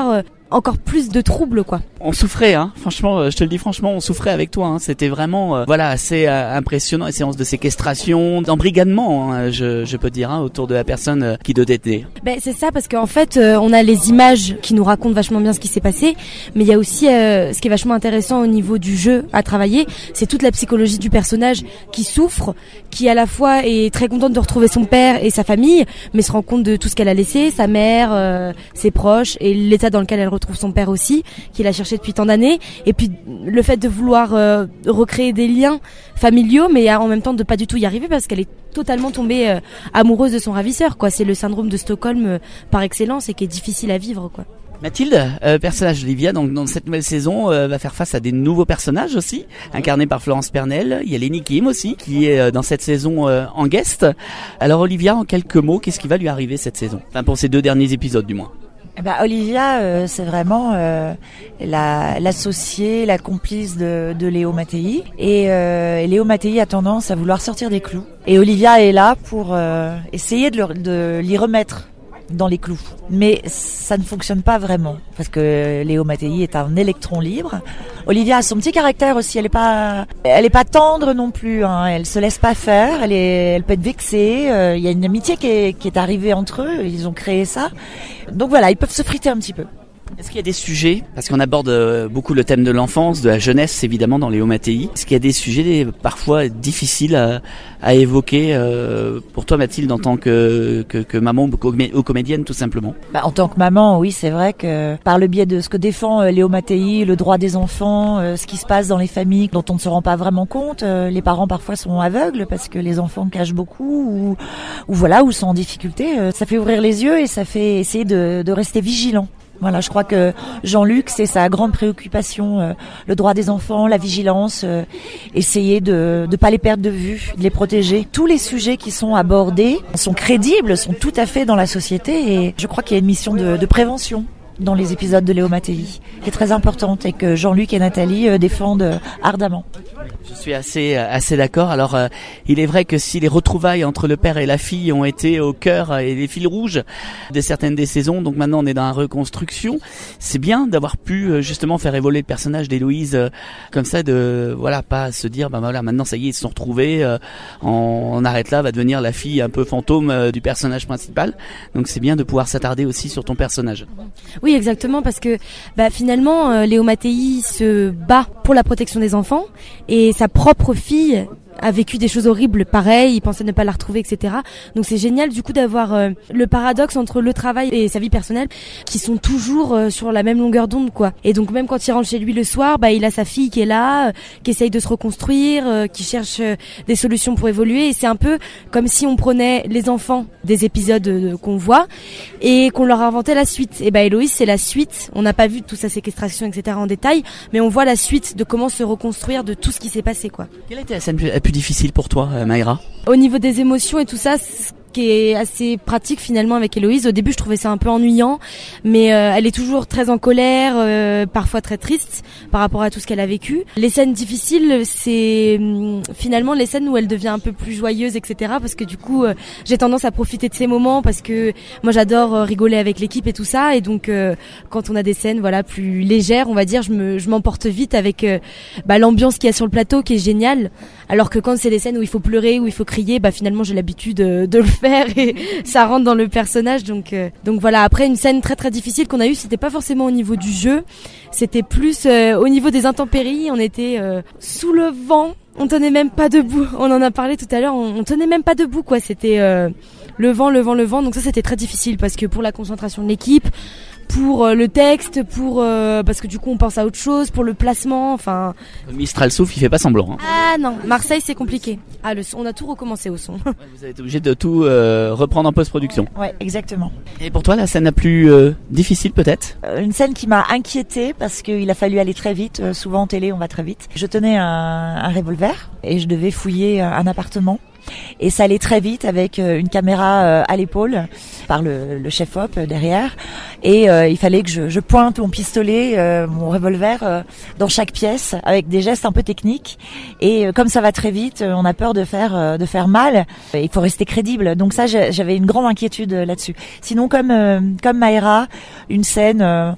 encore plus de troubles, quoi. On souffrait, hein. Franchement, je te le dis franchement, on souffrait avec toi. Hein. C'était vraiment, euh, voilà, assez euh, impressionnant. Les séances de séquestration, d'embrigadement, hein, je, je peux dire, hein, autour de la personne euh, qui doit être. Ben c'est ça, parce qu'en fait, euh, on a les images qui nous racontent vachement bien ce qui s'est passé, mais il y a aussi euh, ce qui est vachement intéressant au niveau du jeu à travailler, c'est toute la psychologie du personnage qui souffre, qui à la fois est très contente de retrouver son père et sa famille, mais se rend compte de tout ce qu'elle a laissé, sa mère, euh, ses proches, et l'état dans lequel elle retrouve son père aussi, qu'il a cherché depuis tant d'années, et puis le fait de vouloir euh, recréer des liens familiaux, mais en même temps de pas du tout y arriver parce qu'elle est totalement tombée euh, amoureuse de son ravisseur, quoi. C'est le syndrome de Stockholm euh, par excellence et qui est difficile à vivre, quoi. Mathilde, euh, personnage d'Olivia, donc dans cette nouvelle saison, euh, va faire face à des nouveaux personnages aussi, incarnés par Florence Pernel. Il y a Lenny Kim aussi, qui est euh, dans cette saison euh, en guest. Alors Olivia, en quelques mots, qu'est-ce qui va lui arriver cette saison? Enfin, pour ces deux derniers épisodes du moins. Eh ben, Olivia, euh, c'est vraiment euh, la, l'associée, la complice de, de Léo Mattei. Et, euh, et Léo Mattei a tendance à vouloir sortir des clous. Et Olivia est là pour euh, essayer de, le, de l'y remettre dans les clous. Mais ça ne fonctionne pas vraiment, parce que Léo Mattei est un électron libre. Olivia a son petit caractère aussi, elle est pas, elle est pas tendre non plus, hein. Elle se laisse pas faire, elle est, elle peut être vexée. Euh, il y a une amitié qui est, qui est arrivée entre eux, ils ont créé ça. Donc voilà, ils peuvent se friter un petit peu. Est-ce qu'il y a des sujets, parce qu'on aborde beaucoup le thème de l'enfance, de la jeunesse évidemment dans Léo Mattei, est-ce qu'il y a des sujets parfois difficiles à, à évoquer euh, pour toi Mathilde en tant que, que, que maman ou comédienne tout simplement? Bah, en tant que maman, oui, c'est vrai que par le biais de ce que défend euh, Léo Mattei, le droit des enfants, euh, ce qui se passe dans les familles dont on ne se rend pas vraiment compte, euh, les parents parfois sont aveugles parce que les enfants cachent beaucoup ou, ou voilà, ou sont en difficulté, euh, ça fait ouvrir les yeux et ça fait essayer de, de rester vigilant. Voilà, je crois que Jean-Luc, c'est sa grande préoccupation, euh, le droit des enfants, la vigilance, euh, essayer de ne pas les perdre de vue, de les protéger. Tous les sujets qui sont abordés sont crédibles, sont tout à fait dans la société et je crois qu'il y a une mission de, de prévention dans les épisodes de Léo Mattei, qui est très importante et que Jean-Luc et Nathalie euh, défendent ardemment. Je suis assez assez d'accord. Alors, euh, il est vrai que si les retrouvailles entre le père et la fille ont été au cœur et les fils rouges de certaines des saisons, donc maintenant on est dans la reconstruction, c'est bien d'avoir pu euh, justement faire évoluer le personnage d'Héloïse euh, comme ça, de voilà, pas se dire bah voilà, maintenant ça y est, ils se sont retrouvés, euh, on, on arrête là, va devenir la fille un peu fantôme euh, du personnage principal. Donc c'est bien de pouvoir s'attarder aussi sur ton personnage. Oui, exactement, parce que bah, finalement, euh, Léo Mattei se bat pour la protection des enfants et sa propre fille a vécu des choses horribles pareil, il pensait ne pas la retrouver, et cetera. Donc c'est génial du coup d'avoir euh, le paradoxe entre le travail et sa vie personnelle qui sont toujours euh, sur la même longueur d'onde, quoi. Et donc même quand il rentre chez lui le soir, bah il a sa fille qui est là, euh, qui essaye de se reconstruire, euh, qui cherche euh, des solutions pour évoluer. Et c'est un peu comme si on prenait les enfants des épisodes euh, qu'on voit et qu'on leur inventait la suite. Et bah Héloïse, c'est la suite. On n'a pas vu toute sa séquestration, et cetera en détail, mais on voit la suite de comment se reconstruire de tout ce qui s'est passé, quoi. Quelle a été la scène la plus difficile pour toi, Maïra? Au niveau des émotions et tout ça, ce qui est assez pratique finalement avec Héloïse. Au début, je trouvais ça un peu ennuyant, mais euh, elle est toujours très en colère, euh, parfois très triste par rapport à tout ce qu'elle a vécu. Les scènes difficiles, c'est hum, finalement les scènes où elle devient un peu plus joyeuse, et cetera. Parce que du coup, euh, j'ai tendance à profiter de ces moments parce que moi, j'adore euh, rigoler avec l'équipe et tout ça. Et donc, euh, quand on a des scènes, voilà, plus légères, on va dire, je me, je m'emporte vite avec euh, bah, l'ambiance qu'il y a sur le plateau, qui est géniale. Alors que quand c'est des scènes où il faut pleurer, où il faut crier, bah finalement, j'ai l'habitude de, de le faire et ça rentre dans le personnage. Donc, euh, donc voilà. Après, une scène très très difficile qu'on a eue, c'était pas forcément au niveau du jeu, c'était plus euh, au niveau des intempéries. On était euh, sous le vent, on tenait même pas debout. On en a parlé tout à l'heure, on, on tenait même pas debout, quoi. C'était euh, le vent, le vent, le vent. Donc ça, c'était très difficile parce que pour la concentration de l'équipe, pour euh, le texte, pour euh, parce que du coup on pense à autre chose, pour le placement, enfin. Mistral souffle, il fait pas semblant. Hein. Ah non, Marseille c'est compliqué. Ah le son, on a tout recommencé au son. Ouais, vous avez été obligé de tout euh, reprendre en post-production. Ouais, exactement. Et pour toi, la scène la plus euh, difficile peut-être? euh, Une scène qui m'a inquiétée parce qu'il a fallu aller très vite. Euh, souvent en télé, on va très vite. Je tenais un, un revolver et je devais fouiller un appartement. Et ça allait très vite avec une caméra à l'épaule par le, le chef-op derrière. Et euh, il fallait que je, je pointe mon pistolet, euh, mon revolver euh, dans chaque pièce avec des gestes un peu techniques. Et euh, comme ça va très vite, on a peur de faire euh, de faire mal. Il faut rester crédible. Donc ça, j'avais une grande inquiétude là-dessus. Sinon, comme euh, comme Maïra, une scène. Euh,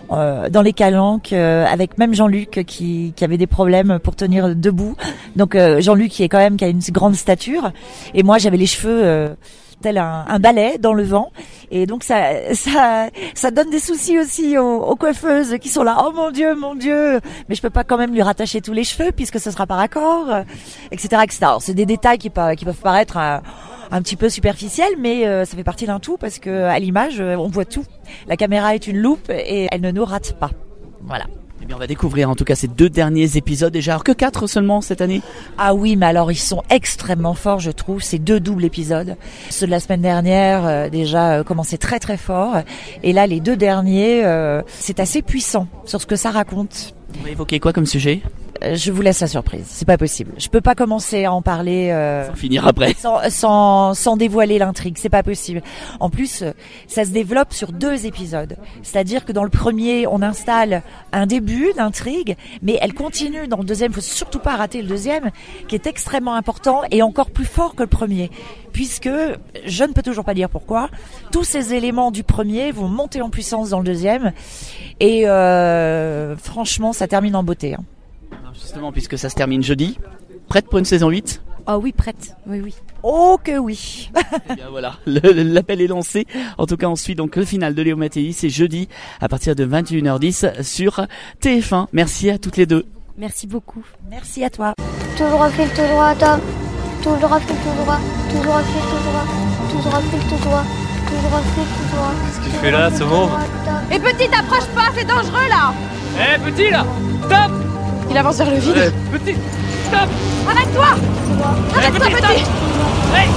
euh, dans les calanques, euh, avec même Jean-Luc qui, qui avait des problèmes pour tenir debout. Donc euh, Jean-Luc qui est quand même qui a une grande stature, et moi j'avais les cheveux euh, tel un, un balai dans le vent, et donc ça ça ça donne des soucis aussi aux, aux coiffeuses qui sont là, oh mon Dieu, mon Dieu, mais je peux pas quand même lui rattacher tous les cheveux puisque ce sera par accord, et cetera, et cetera. Alors c'est des détails qui, qui peuvent paraître un, un petit peu superficiels, mais euh, ça fait partie d'un tout parce que à l'image on voit tout. La caméra est une loupe et elle ne nous rate pas. Voilà. Eh bien, on va découvrir en tout cas ces deux derniers épisodes déjà. Alors que quatre seulement cette année. Ah oui, mais alors ils sont extrêmement forts, je trouve. Ces deux doubles épisodes. Ceux de la semaine dernière euh, déjà euh, commençaient très très fort. Et là, les deux derniers, euh, c'est assez puissant sur ce que ça raconte. On va évoquer quoi comme sujet ? Je vous laisse la surprise, c'est pas possible. Je peux pas commencer à en parler euh, sans finir après. Sans, sans, sans dévoiler l'intrigue, c'est pas possible. En plus, ça se développe sur deux épisodes. C'est-à-dire que dans le premier, on installe un début d'intrigue, mais elle continue dans le deuxième. Faut surtout pas rater le deuxième, qui est extrêmement important et encore plus fort que le premier. Puisque, je ne peux toujours pas dire pourquoi, tous ces éléments du premier vont monter en puissance dans le deuxième. Et euh, franchement, ça termine en beauté. Hein. Justement, puisque ça se termine jeudi, prête pour une saison huit ? Ah oh oui, prête, oui, oui. Oh que oui. Eh bien voilà, le, l'appel est lancé. En tout cas, on suit donc le final de Léo Mattei, c'est jeudi à partir de vingt et une heures dix sur T F un. Merci à toutes les deux. Merci beaucoup. Merci à toi. Tout droit, fil, tout droit, Tom. Tout droit, fil, tout droit. Tout droit, fil, tout droit. Tout droit, fil, tout droit. Tout droit, fil, tout droit. Qu'est-ce qu'il fait là, ce môme ? Et petit, t'approches pas, c'est dangereux là. Eh hey, petit là, stop. Il avance vers le vide. Hey, petit, stop. Arrête-toi. Arrête-toi, hey, petit. petit. Hey.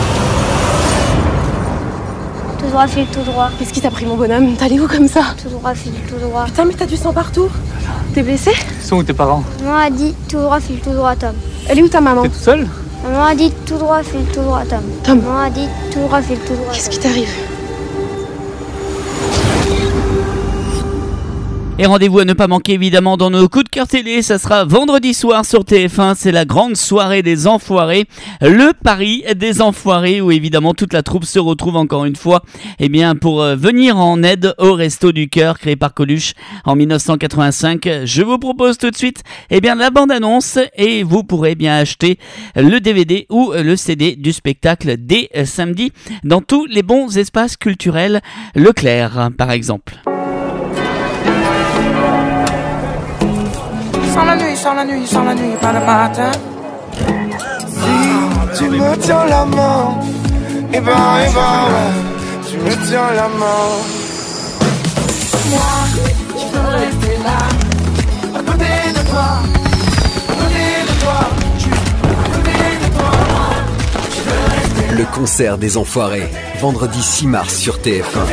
Tout droit, fil, tout droit. Qu'est-ce qui t'a pris, mon bonhomme ? T'es allé où comme ça ? Tout droit, fil, tout droit. Putain, mais t'as du sang partout. T'es blessé ? Ils sont où tes parents ? Maman a dit tout droit, fil, tout droit, Tom. Elle est où ta maman ? T'es tout seul ? Maman a dit tout droit, fil, tout droit, Tom. Tom. Maman a dit tout droit, fil, tout droit. Qu'est-ce qui t'arrive ? Et rendez-vous à ne pas manquer évidemment dans nos coups de cœur télé, ça sera vendredi soir sur T F un, c'est la grande soirée des enfoirés, le pari des enfoirés où évidemment toute la troupe se retrouve encore une fois eh bien, pour euh, venir en aide au Resto du Cœur créé par Coluche en dix-neuf cent quatre-vingt-cinq. Je vous propose tout de suite eh bien, la bande-annonce et vous pourrez bien acheter le D V D ou le C D du spectacle dès euh, samedi dans tous les bons espaces culturels Leclerc par exemple. Sans la nuit, sans la nuit, sans la nuit, pas le matin. Si tu me tiens la main, et ben, et ben, ouais, tu me tiens la main. Moi, je veux rester là, à côté de toi, à côté de toi, à côté de toi. Je veux rester là. Le concert des enfoirés, vendredi six mars sur T F un.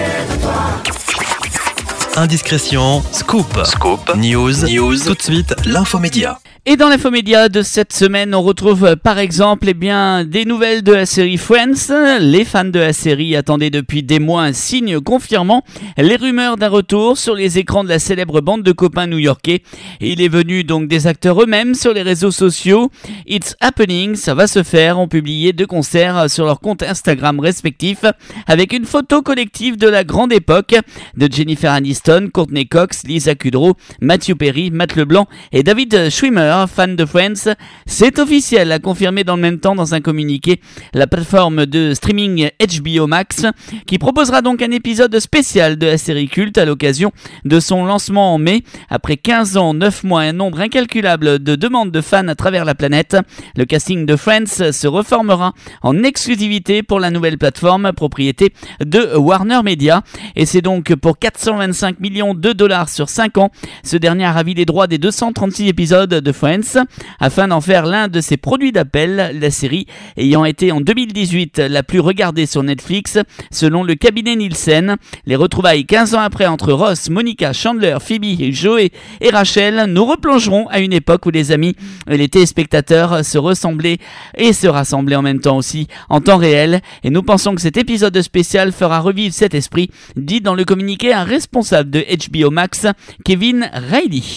Indiscrétion, scoop, scoop, news, news, tout de suite, l'infomédia. Et dans l'infomédia de cette semaine, on retrouve par exemple eh bien, des nouvelles de la série Friends. Les fans de la série attendaient depuis des mois un signe confirmant les rumeurs d'un retour sur les écrans de la célèbre bande de copains new-yorkais. Il est venu donc des acteurs eux-mêmes sur les réseaux sociaux. It's happening, ça va se faire, ont publié deux concerts sur leurs comptes Instagram respectifs avec une photo collective de la grande époque de Jennifer Aniston, Courtney Cox, Lisa Kudrow, Matthew Perry, Matt LeBlanc et David Schwimmer, fan de Friends. C'est officiel, a confirmé dans le même temps dans un communiqué la plateforme de streaming H B O Max qui proposera donc un épisode spécial de la série culte à l'occasion de son lancement en mai. Après quinze ans, neuf mois et un nombre incalculable de demandes de fans à travers la planète, le casting de Friends se reformera en exclusivité pour la nouvelle plateforme propriété de Warner Media et c'est donc pour quatre cent vingt-cinq millions de dollars sur cinq ans. Ce dernier a ravi les droits des deux cent trente-six épisodes de Friends afin d'en faire l'un de ses produits d'appel, la série ayant été en deux mille dix-huit la plus regardée sur Netflix selon le cabinet Nielsen. Les retrouvailles quinze ans après entre Ross, Monica, Chandler, Phoebe, Joey et Rachel nous replongeront à une époque où les amis et les téléspectateurs se ressemblaient et se rassemblaient en même temps aussi en temps réel et nous pensons que cet épisode spécial fera revivre cet esprit, dit dans le communiqué un responsable de H B O Max, Kevin Reilly.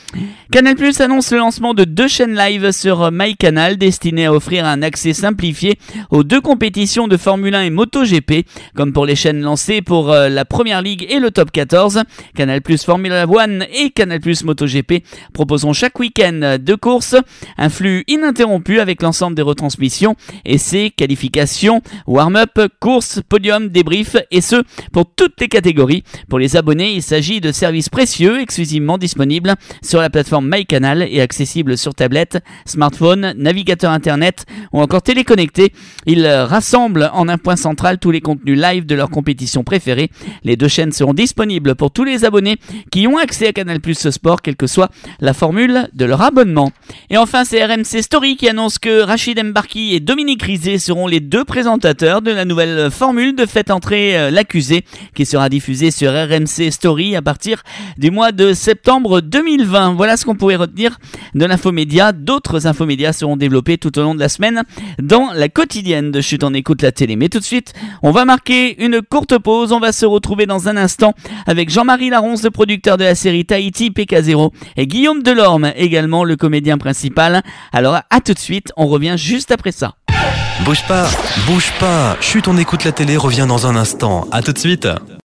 Canal+ annonce le lancement de deux chaînes live sur MyCanal destinées à offrir un accès simplifié aux deux compétitions de Formule un et MotoGP. Comme pour les chaînes lancées pour la Première Ligue et le Top quatorze, Canal+ Formula un et Canal+ MotoGP proposeront chaque week-end de course un flux ininterrompu avec l'ensemble des retransmissions, essais, qualifications, warm-up, courses, podium, débrief et ce pour toutes les catégories. Pour les abonnés, il s'agit de services précieux exclusivement disponibles sur la plateforme MyCanal et accessible sur tablette, smartphone, navigateur internet ou encore téléconnecté. Ils rassemblent en un point central tous les contenus live de leur compétition préférée. Les deux chaînes seront disponibles pour tous les abonnés qui ont accès à Canal+ Sport, quelle que soit la formule de leur abonnement. Et enfin, c'est R M C Story qui annonce que Rachid Mbarki et Dominique Rizet seront les deux présentateurs de la nouvelle formule de Faites entrer l'accusé qui sera diffusée sur R M C Story à partir du mois de septembre deux mille vingt. Voilà ce qu'on pouvait retenir de l'infomédia. D'autres infomédias seront développés tout au long de la semaine dans la quotidienne de Chut, on écoute la télé. Mais tout de suite, on va marquer une courte pause. On va se retrouver dans un instant avec Jean-Marie Laronce, le producteur de la série Tahiti P K zéro, et Guillaume Delorme, également le comédien principal. Alors à tout de suite, on revient juste après ça. Bouge pas, bouge pas. Chut, on écoute la télé revient dans un instant. À tout de suite.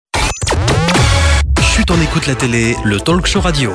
Chut, on écoute la télé, le talk show radio.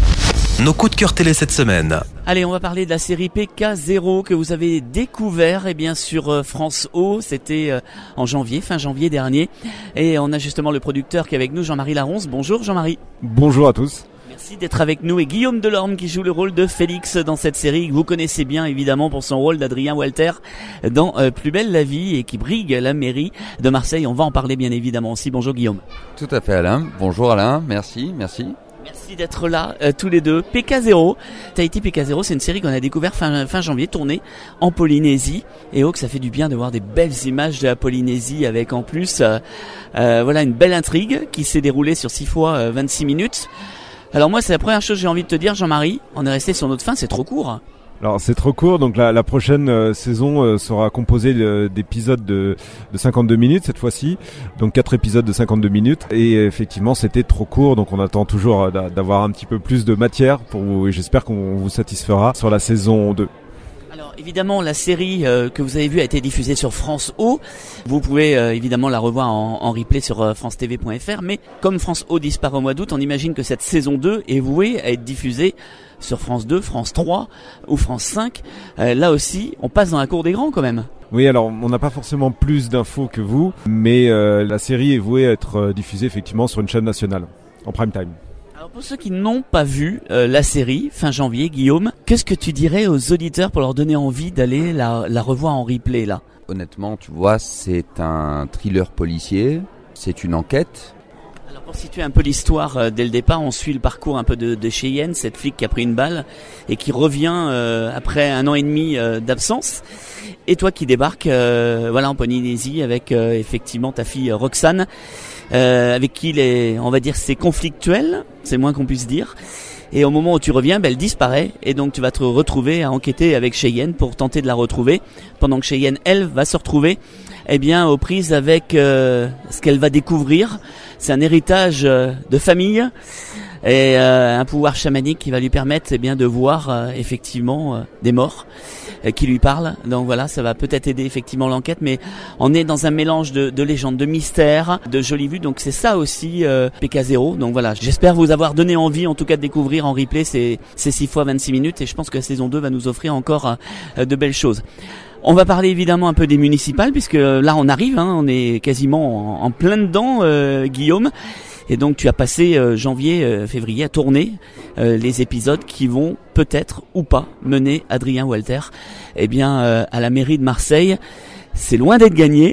Nos coups de cœur télé cette semaine. Allez, on va parler de la série P K zéro que vous avez découvert et bien sur France O. C'était en janvier, fin janvier dernier. Et on a justement le producteur qui est avec nous, Jean-Marie Laronce. Bonjour Jean-Marie. Bonjour à tous. Merci d'être avec nous et Guillaume Delorme qui joue le rôle de Félix dans cette série que vous connaissez bien évidemment pour son rôle d'Adrien Walter dans euh, Plus belle la vie et qui brigue la mairie de Marseille. On va en parler bien évidemment aussi. Bonjour Guillaume. Tout à fait Alain. Bonjour Alain. Merci, merci. Merci d'être là euh, tous les deux. P K zéro, Tahiti P K zéro, c'est une série qu'on a découvert fin, fin janvier, tournée en Polynésie. Et oh que ça fait du bien de voir des belles images de la Polynésie avec en plus euh, euh, voilà une belle intrigue qui s'est déroulée sur six fois euh, vingt-six minutes. Alors moi c'est la première chose que j'ai envie de te dire Jean-Marie, on est resté sur notre fin, c'est trop court. Alors c'est trop court, donc la, la prochaine euh, saison euh, sera composée de, d'épisodes de, de cinquante-deux minutes cette fois-ci, donc quatre épisodes de cinquante-deux minutes, et effectivement c'était trop court, donc on attend toujours euh, d'avoir un petit peu plus de matière pour vous, et j'espère qu'on vous satisfera sur la saison deux. Alors évidemment la série euh, que vous avez vue a été diffusée sur France O, vous pouvez euh, évidemment la revoir en, en replay sur euh, france t v point f r, mais comme France O disparaît au mois d'août, on imagine que cette saison deux est vouée à être diffusée sur France deux, France trois ou France cinq. Euh, là aussi, on passe dans la cour des grands quand même. Oui, alors on n'a pas forcément plus d'infos que vous, mais euh, la série est vouée à être euh, diffusée effectivement sur une chaîne nationale, en prime time. Alors pour ceux qui n'ont pas vu euh, la série, fin janvier, Guillaume, qu'est-ce que tu dirais aux auditeurs pour leur donner envie d'aller la, la revoir en replay là ? Honnêtement, tu vois, c'est un thriller policier, c'est une enquête. Alors pour situer un peu l'histoire, euh, dès le départ, on suit le parcours un peu de, de Cheyenne, cette flic qui a pris une balle et qui revient euh, après un an et demi euh, d'absence. Et toi qui débarques euh, voilà, en Polynésie avec euh, effectivement ta fille euh, Roxane, euh, avec qui les, on va dire c'est conflictuel, c'est moins qu'on puisse dire. Et au moment où tu reviens, ben, elle disparaît et donc tu vas te retrouver à enquêter avec Cheyenne pour tenter de la retrouver, pendant que Cheyenne, elle, va se retrouver eh bien, aux prises avec euh, ce qu'elle va découvrir. C'est un héritage euh, de famille et euh, un pouvoir chamanique qui va lui permettre eh bien, de voir euh, effectivement euh, des morts euh, qui lui parlent. Donc voilà, ça va peut-être aider effectivement l'enquête, mais on est dans un mélange de, de légendes, de mystères, de jolies vues. Donc c'est ça aussi euh, P K zéro. Donc voilà, j'espère vous avoir donné envie en tout cas de découvrir en replay ces, ces six fois vingt-six minutes et je pense que la saison deux va nous offrir encore euh, de belles choses. On va parler évidemment un peu des municipales puisque là on arrive, hein, on est quasiment en, en plein dedans, euh, Guillaume. Et donc tu as passé euh, janvier, euh, février à tourner euh, les épisodes qui vont peut-être ou pas mener Adrien Walter eh bien euh, à la mairie de Marseille. C'est loin d'être gagné,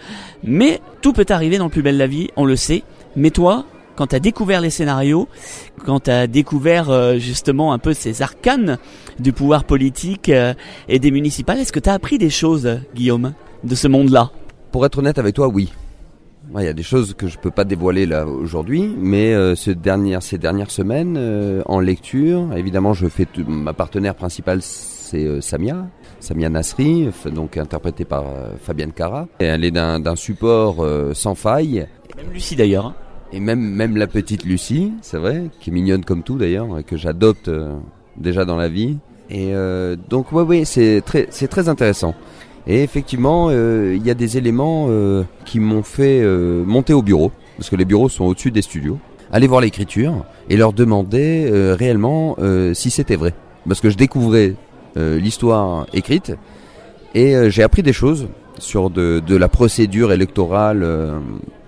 mais tout peut arriver dans Plus belle la vie, on le sait. Mais toi, quand tu as découvert les scénarios, quand tu as découvert euh, justement un peu ces arcanes du pouvoir politique euh, et des municipales, est-ce que tu as appris des choses, Guillaume, de ce monde-là ? Pour être honnête avec toi, oui. Il y a des choses que je peux pas dévoiler là aujourd'hui, mais euh, ce dernier, ces dernières semaines, euh, en lecture, évidemment, je fais t- ma partenaire principale, c'est euh, Samia, Samia Nasri, f- donc interprétée par euh, Fabienne Cara. Et elle est d'un, d'un support euh, sans faille. Même Lucie d'ailleurs. Et même, même la petite Lucie, c'est vrai, qui est mignonne comme tout d'ailleurs, que j'adopte euh, déjà dans la vie. Et euh, donc, ouais, ouais, c'est très, c'est très intéressant. Et effectivement, il euh, y a des éléments euh, qui m'ont fait euh, monter au bureau, parce que les bureaux sont au-dessus des studios, aller voir l'écriture et leur demander euh, réellement euh, si c'était vrai. Parce que je découvrais euh, l'histoire écrite et euh, j'ai appris des choses sur de, de la procédure électorale euh,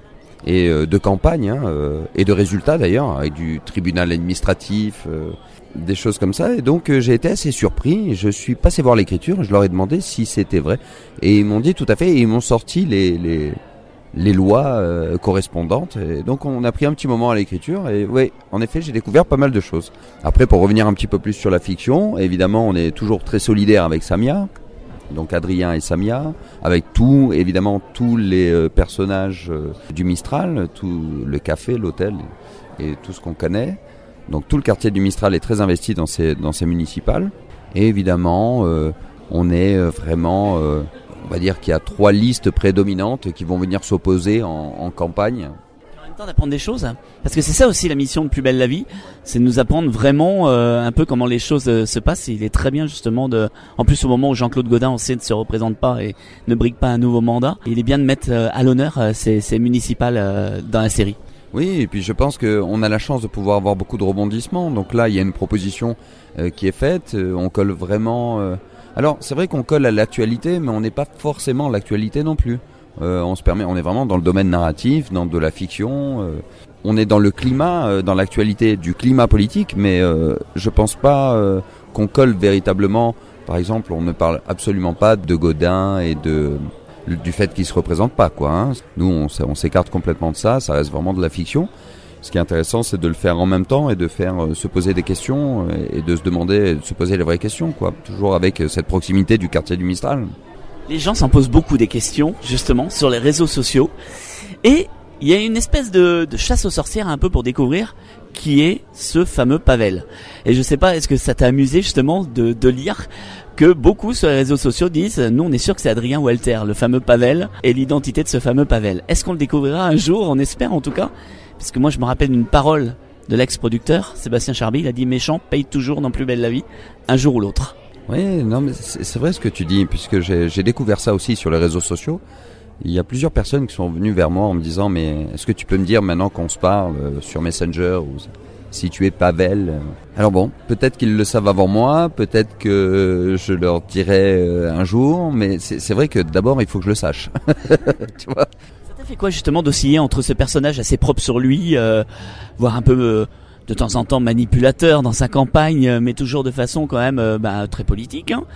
et euh, de campagne hein, euh, et de résultats d'ailleurs, avec du tribunal administratif, euh, des choses comme ça. Et donc euh, j'ai été assez surpris, je suis passé voir l'écriture, je leur ai demandé si c'était vrai. Et ils m'ont dit tout à fait, et ils m'ont sorti les, les, les lois euh, correspondantes. Et donc on a pris un petit moment à l'écriture et oui, en effet j'ai découvert pas mal de choses. Après, pour revenir un petit peu plus sur la fiction, évidemment on est toujours très solidaire avec Samia. Donc Adrien et Samia, avec tout, évidemment tous les euh, personnages euh, du Mistral, tout le café, l'hôtel et tout ce qu'on connaît. Donc tout le quartier du Mistral est très investi dans ces, dans ces municipales. Et évidemment, euh, on est vraiment, euh, on va dire qu'il y a trois listes prédominantes qui vont venir s'opposer en, en campagne. D'apprendre des choses, parce que c'est ça aussi la mission de Plus belle la vie, c'est de nous apprendre vraiment euh, un peu comment les choses euh, se passent. Il est très bien justement de, en plus au moment où Jean-Claude Gaudin on sait ne se représente pas et ne brigue pas un nouveau mandat, il est bien de mettre euh, à l'honneur euh, ces, ces municipales euh, dans la série. Oui, et puis je pense qu'on a la chance de pouvoir avoir beaucoup de rebondissements. Donc là, il y a une proposition euh, qui est faite, euh, on colle vraiment... Euh... Alors c'est vrai qu'on colle à l'actualité, mais on n'est pas forcément l'actualité non plus. Euh, on se permet, on est vraiment dans le domaine narratif, dans de la fiction. Euh, on est dans le climat, euh, dans l'actualité du climat politique, mais euh, je pense pas euh, qu'on colle véritablement. Par exemple, on ne parle absolument pas de Gaudin et de du fait qu'il se représente pas, quoi. Hein. Nous, on, on s'écarte complètement de ça. Ça reste vraiment de la fiction. Ce qui est intéressant, c'est de le faire en même temps et de faire euh, se poser des questions et, et de se demander, de se poser les vraies questions, quoi. Toujours avec euh, cette proximité du quartier du Mistral. Les gens s'en posent beaucoup des questions, justement, sur les réseaux sociaux. Et il y a une espèce de, de chasse aux sorcières un peu pour découvrir qui est ce fameux Pavel. Et je sais pas, est-ce que ça t'a amusé justement de, de lire que beaucoup sur les réseaux sociaux disent « Nous, on est sûr que c'est Adrien Walter, le fameux Pavel, et l'identité de ce fameux Pavel. » Est-ce qu'on le découvrira un jour, on espère en tout cas? Parce que moi, je me rappelle d'une parole de l'ex-producteur, Sébastien Charby, il a dit « Méchant paye toujours dans Plus belle la vie, un jour ou l'autre. » Oui, non, mais c'est, c'est vrai ce que tu dis, puisque j'ai, j'ai découvert ça aussi sur les réseaux sociaux. Il y a plusieurs personnes qui sont venues vers moi en me disant, mais est-ce que tu peux me dire maintenant qu'on se parle euh, sur Messenger ou si tu es Pavel? Alors bon, peut-être qu'ils le savent avant moi, peut-être que je leur dirai euh, un jour, mais c'est, c'est vrai que d'abord il faut que je le sache. Tu vois? Ça t'a fait quoi justement d'osciller entre ce personnage assez propre sur lui, euh, voire un peu... Euh, de temps en temps manipulateur dans sa campagne, mais toujours de façon quand même euh, bah, très politique. Hein.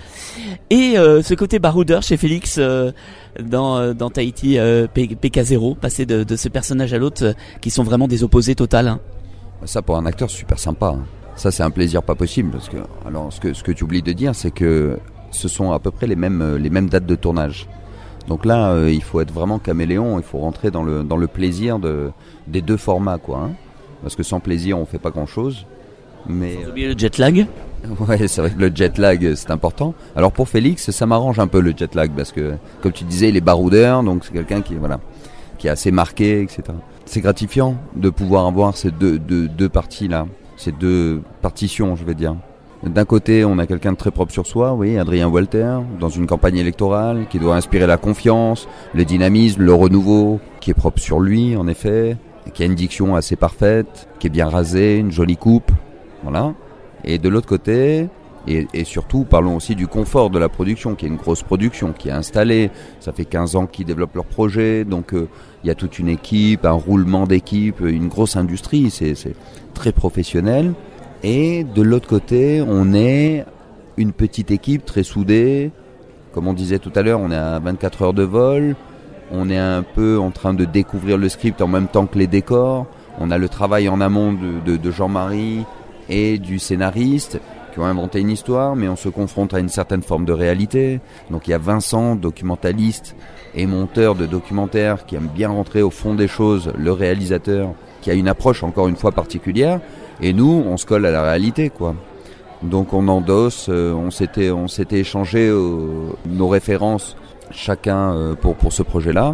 Et euh, ce côté baroudeur chez Félix euh, dans, dans Tahiti euh, P K zéro, passer de, de ce personnage à l'autre euh, qui sont vraiment des opposés total. Hein. Ça pour un acteur c'est super sympa. Hein. Ça c'est un plaisir pas possible parce que alors ce que ce que tu oublies de dire c'est que ce sont à peu près les mêmes les mêmes dates de tournage. Donc là euh, il faut être vraiment caméléon, il faut rentrer dans le dans le plaisir de des deux formats quoi. Hein. Parce que sans plaisir, on fait pas grand-chose. Mais sans oublier le jet lag. Ouais, c'est vrai que le jet lag, c'est important. Alors pour Félix, ça m'arrange un peu le jet lag parce que, comme tu disais, il est baroudeur, donc c'est quelqu'un qui, voilà, qui est assez marqué, et cetera. C'est gratifiant de pouvoir avoir ces deux, deux, deux parties-là, ces deux partitions, je vais dire. D'un côté, on a quelqu'un de très propre sur soi, oui, Adrien Walter, dans une campagne électorale, qui doit inspirer la confiance, le dynamisme, le renouveau, qui est propre sur lui, en effet. Qui a une diction assez parfaite, qui est bien rasée, une jolie coupe, voilà. Et de l'autre côté, et, et surtout, parlons aussi du confort de la production, qui est une grosse production, qui est installée. Ça fait quinze ans qu'ils développent leur projet, donc il euh, y a toute une équipe, un roulement d'équipe, une grosse industrie, c'est, c'est très professionnel. Et de l'autre côté, on est une petite équipe très soudée. Comme on disait tout à l'heure, on est à vingt-quatre heures de vol. On est un peu en train de découvrir le script en même temps que les décors. On a le travail en amont de, de, de Jean-Marie et du scénariste qui ont inventé une histoire, mais on se confronte à une certaine forme de réalité. Donc il y a Vincent, documentaliste et monteur de documentaires, qui aime bien rentrer au fond des choses, le réalisateur, qui a une approche encore une fois particulière. Et nous, on se colle à la réalité, quoi. Donc on endosse, euh, on s'était, on s'était échangé euh, nos références chacun euh, pour pour ce projet-là,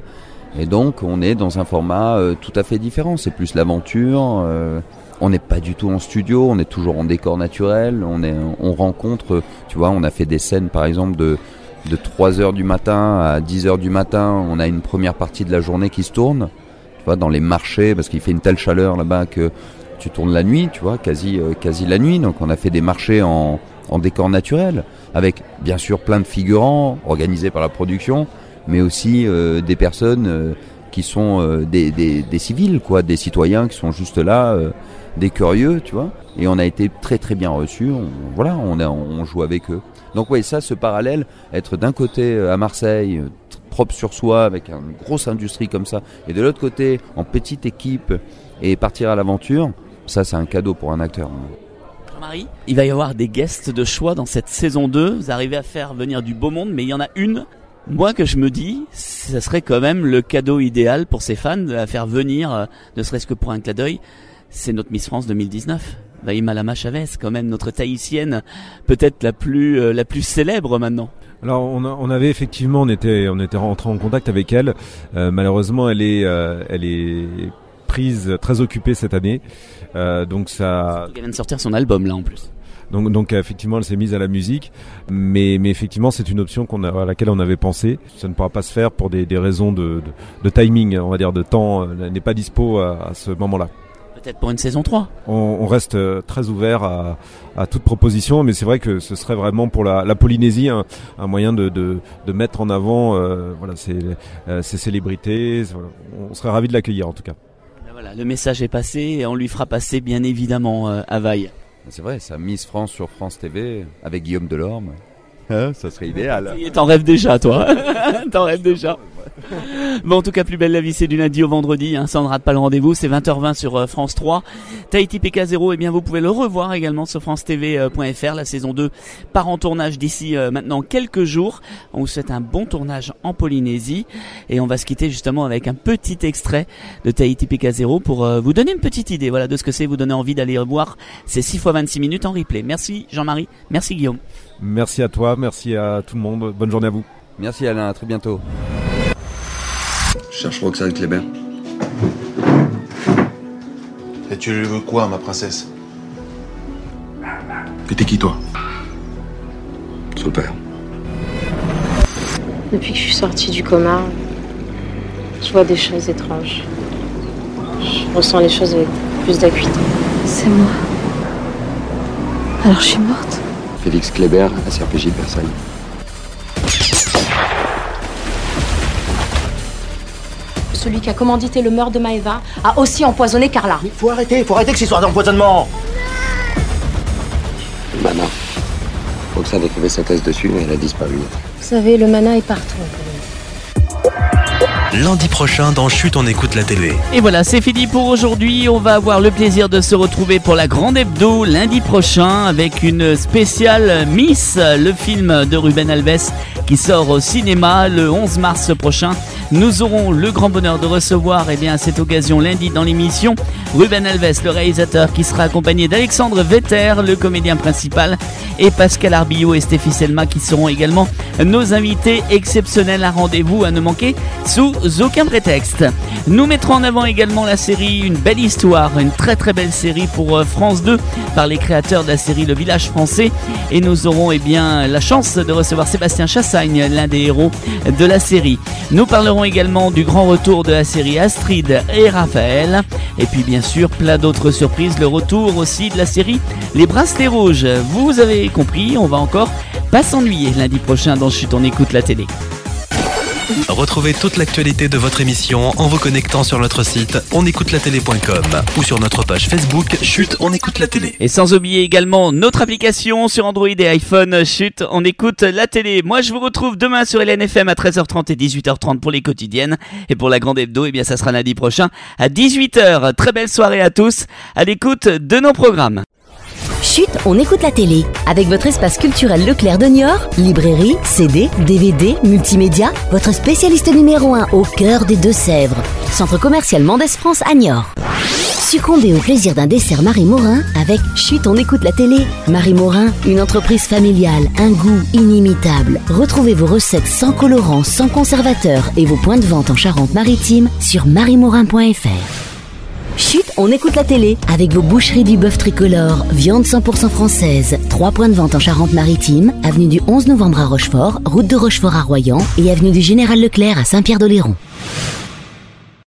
Et donc on est dans un format euh, tout à fait différent, c'est plus l'aventure, euh, on n'est pas du tout en studio, on est toujours en décor naturel, on, est, on rencontre, tu vois, on a fait des scènes par exemple de, de trois heures du matin à dix heures du matin, on a une première partie de la journée qui se tourne, tu vois, dans les marchés, parce qu'il fait une telle chaleur là-bas que tu tournes la nuit, tu vois, quasi, euh, quasi la nuit, donc on a fait des marchés en, en décor naturel, avec bien sûr plein de figurants organisés par la production, mais aussi euh, des personnes euh, qui sont euh, des, des, des civils, quoi, des citoyens qui sont juste là, euh, des curieux, tu vois. Et on a été très très bien reçus. On, voilà, on, a, on joue avec eux. Donc ouais, ça, ce parallèle, être d'un côté à Marseille, propre sur soi, avec une grosse industrie comme ça, et de l'autre côté, en petite équipe, et partir à l'aventure, ça, c'est un cadeau pour un acteur. Marie, il va y avoir des guests de choix dans cette saison deux. Vous arrivez à faire venir du beau monde, mais il y en a une. Moi que je me dis, ça serait quand même le cadeau idéal pour ses fans de la faire venir, euh, ne serait-ce que pour un clin d'œil. C'est notre Miss France deux mille dix-neuf, Vaïma Lama Chavez, quand même notre tahitienne, peut-être la plus euh, la plus célèbre maintenant. Alors on, a, on avait effectivement, on était on était rentré en contact avec elle. Euh, malheureusement, elle est euh, elle est prise, très occupée cette année. Euh, donc ça. Elle vient de sortir son album là en plus. Donc, donc effectivement, elle s'est mise à la musique, mais, mais effectivement, c'est une option qu'on a, à laquelle on avait pensé. Ça ne pourra pas se faire pour des, des raisons de, de, de timing, on va dire, de temps. Elle n'est pas dispo à, à ce moment-là. Peut-être pour une saison trois. On, on reste très ouvert à, à toute proposition, mais c'est vrai que ce serait vraiment pour la, la Polynésie un, un moyen de, de, de mettre en avant euh, voilà, ces, euh, ces célébrités. Voilà. On serait ravis de l'accueillir en tout cas. Ben voilà, le message est passé et on lui fera passer bien évidemment euh, à Vaille. C'est vrai, ça Miss France sur France T V avec Guillaume Delorme. Hein, ça serait idéal. T'en rêves déjà, toi. T'en rêves déjà. Bon, en tout cas, Plus belle la vie, c'est du lundi au vendredi. Hein, ça ne rate pas le rendez-vous. C'est vingt heures vingt sur euh, France trois. Tahiti P K zéro, eh bien, vous pouvez le revoir également sur France T V point F R. La saison deux part en tournage d'ici euh, maintenant quelques jours. On vous souhaite un bon tournage en Polynésie. Et on va se quitter justement avec un petit extrait de Tahiti P K zéro pour euh, vous donner une petite idée, voilà, de ce que c'est, vous donner envie d'aller voir ces six fois vingt-six minutes en replay. Merci Jean-Marie. Merci Guillaume. Merci à toi, merci à tout le monde. Bonne journée à vous. Merci Alain, à très bientôt. Je cherche Roxane Kléber. Et tu lui veux quoi, ma princesse? Et t'es qui, toi? Son père. Depuis que je suis sortie du coma, je vois des choses étranges. Je ressens les choses avec plus d'acuité. C'est moi. Alors je suis morte? Félix Kléber, à C R P J de Versailles. Celui qui a commandité le meurtre de Maëva a aussi empoisonné Carla. Mais faut arrêter, faut arrêter que ces histoires d'empoisonnement. Mana. Roxane a trouvé sa thèse dessus et elle a disparu. Vous savez, le mana est partout. Lundi prochain dans Chut, on écoute la télé. Et voilà, c'est fini pour aujourd'hui. On va avoir le plaisir de se retrouver pour la grande hebdo lundi prochain avec une spéciale Miss, le film de Ruben Alves qui sort au cinéma le onze mars prochain. Nous aurons le grand bonheur de recevoir eh bien, à cette occasion lundi dans l'émission Ruben Alves, le réalisateur, qui sera accompagné d'Alexandre Vetter, le comédien principal, et Pascal Arbillot et Stéphie Selma qui seront également nos invités exceptionnels. À rendez-vous à ne manquer sous aucun prétexte. Nous mettrons en avant également la série Une belle histoire, une très très belle série pour France deux par les créateurs de la série Le Village Français, et nous aurons eh bien, la chance de recevoir Sébastien Chassagne, l'un des héros de la série. Nous parlerons également du grand retour de la série Astrid et Raphaël, et puis bien sûr plein d'autres surprises, le retour aussi de la série Les Bracelets Rouges. Vous avez compris, on va encore pas s'ennuyer lundi prochain dans Chut, on écoute la télé. Retrouvez toute l'actualité de votre émission en vous connectant sur notre site on écoute la télé point com ou sur notre page Facebook Chut, on écoute la télé. Et sans oublier également notre application sur Android et iPhone, Chut, on écoute la télé. Moi je vous retrouve demain sur L N F M à treize heures trente et dix-huit heures trente pour les quotidiennes. Et pour la grande hebdo, eh bien ça sera lundi prochain à dix-huit heures. Très belle soirée à tous, à l'écoute de nos programmes. Chut, on écoute la télé. Avec votre espace culturel Leclerc de Niort, librairie, C D, D V D, multimédia, votre spécialiste numéro un au cœur des Deux-Sèvres. Centre commercial Mendès France à Niort. Succombez au plaisir d'un dessert Marie Morin avec Chut, on écoute la télé. Marie Morin, une entreprise familiale, un goût inimitable. Retrouvez vos recettes sans colorants, sans conservateurs et vos points de vente en Charente-Maritime sur marie morin point f r. Chut, on écoute la télé avec vos boucheries du bœuf tricolore, viande cent pour cent française. Trois points de vente en Charente-Maritime, avenue du onze novembre à Rochefort, route de Rochefort à Royan et avenue du Général Leclerc à Saint-Pierre-d'Oléron.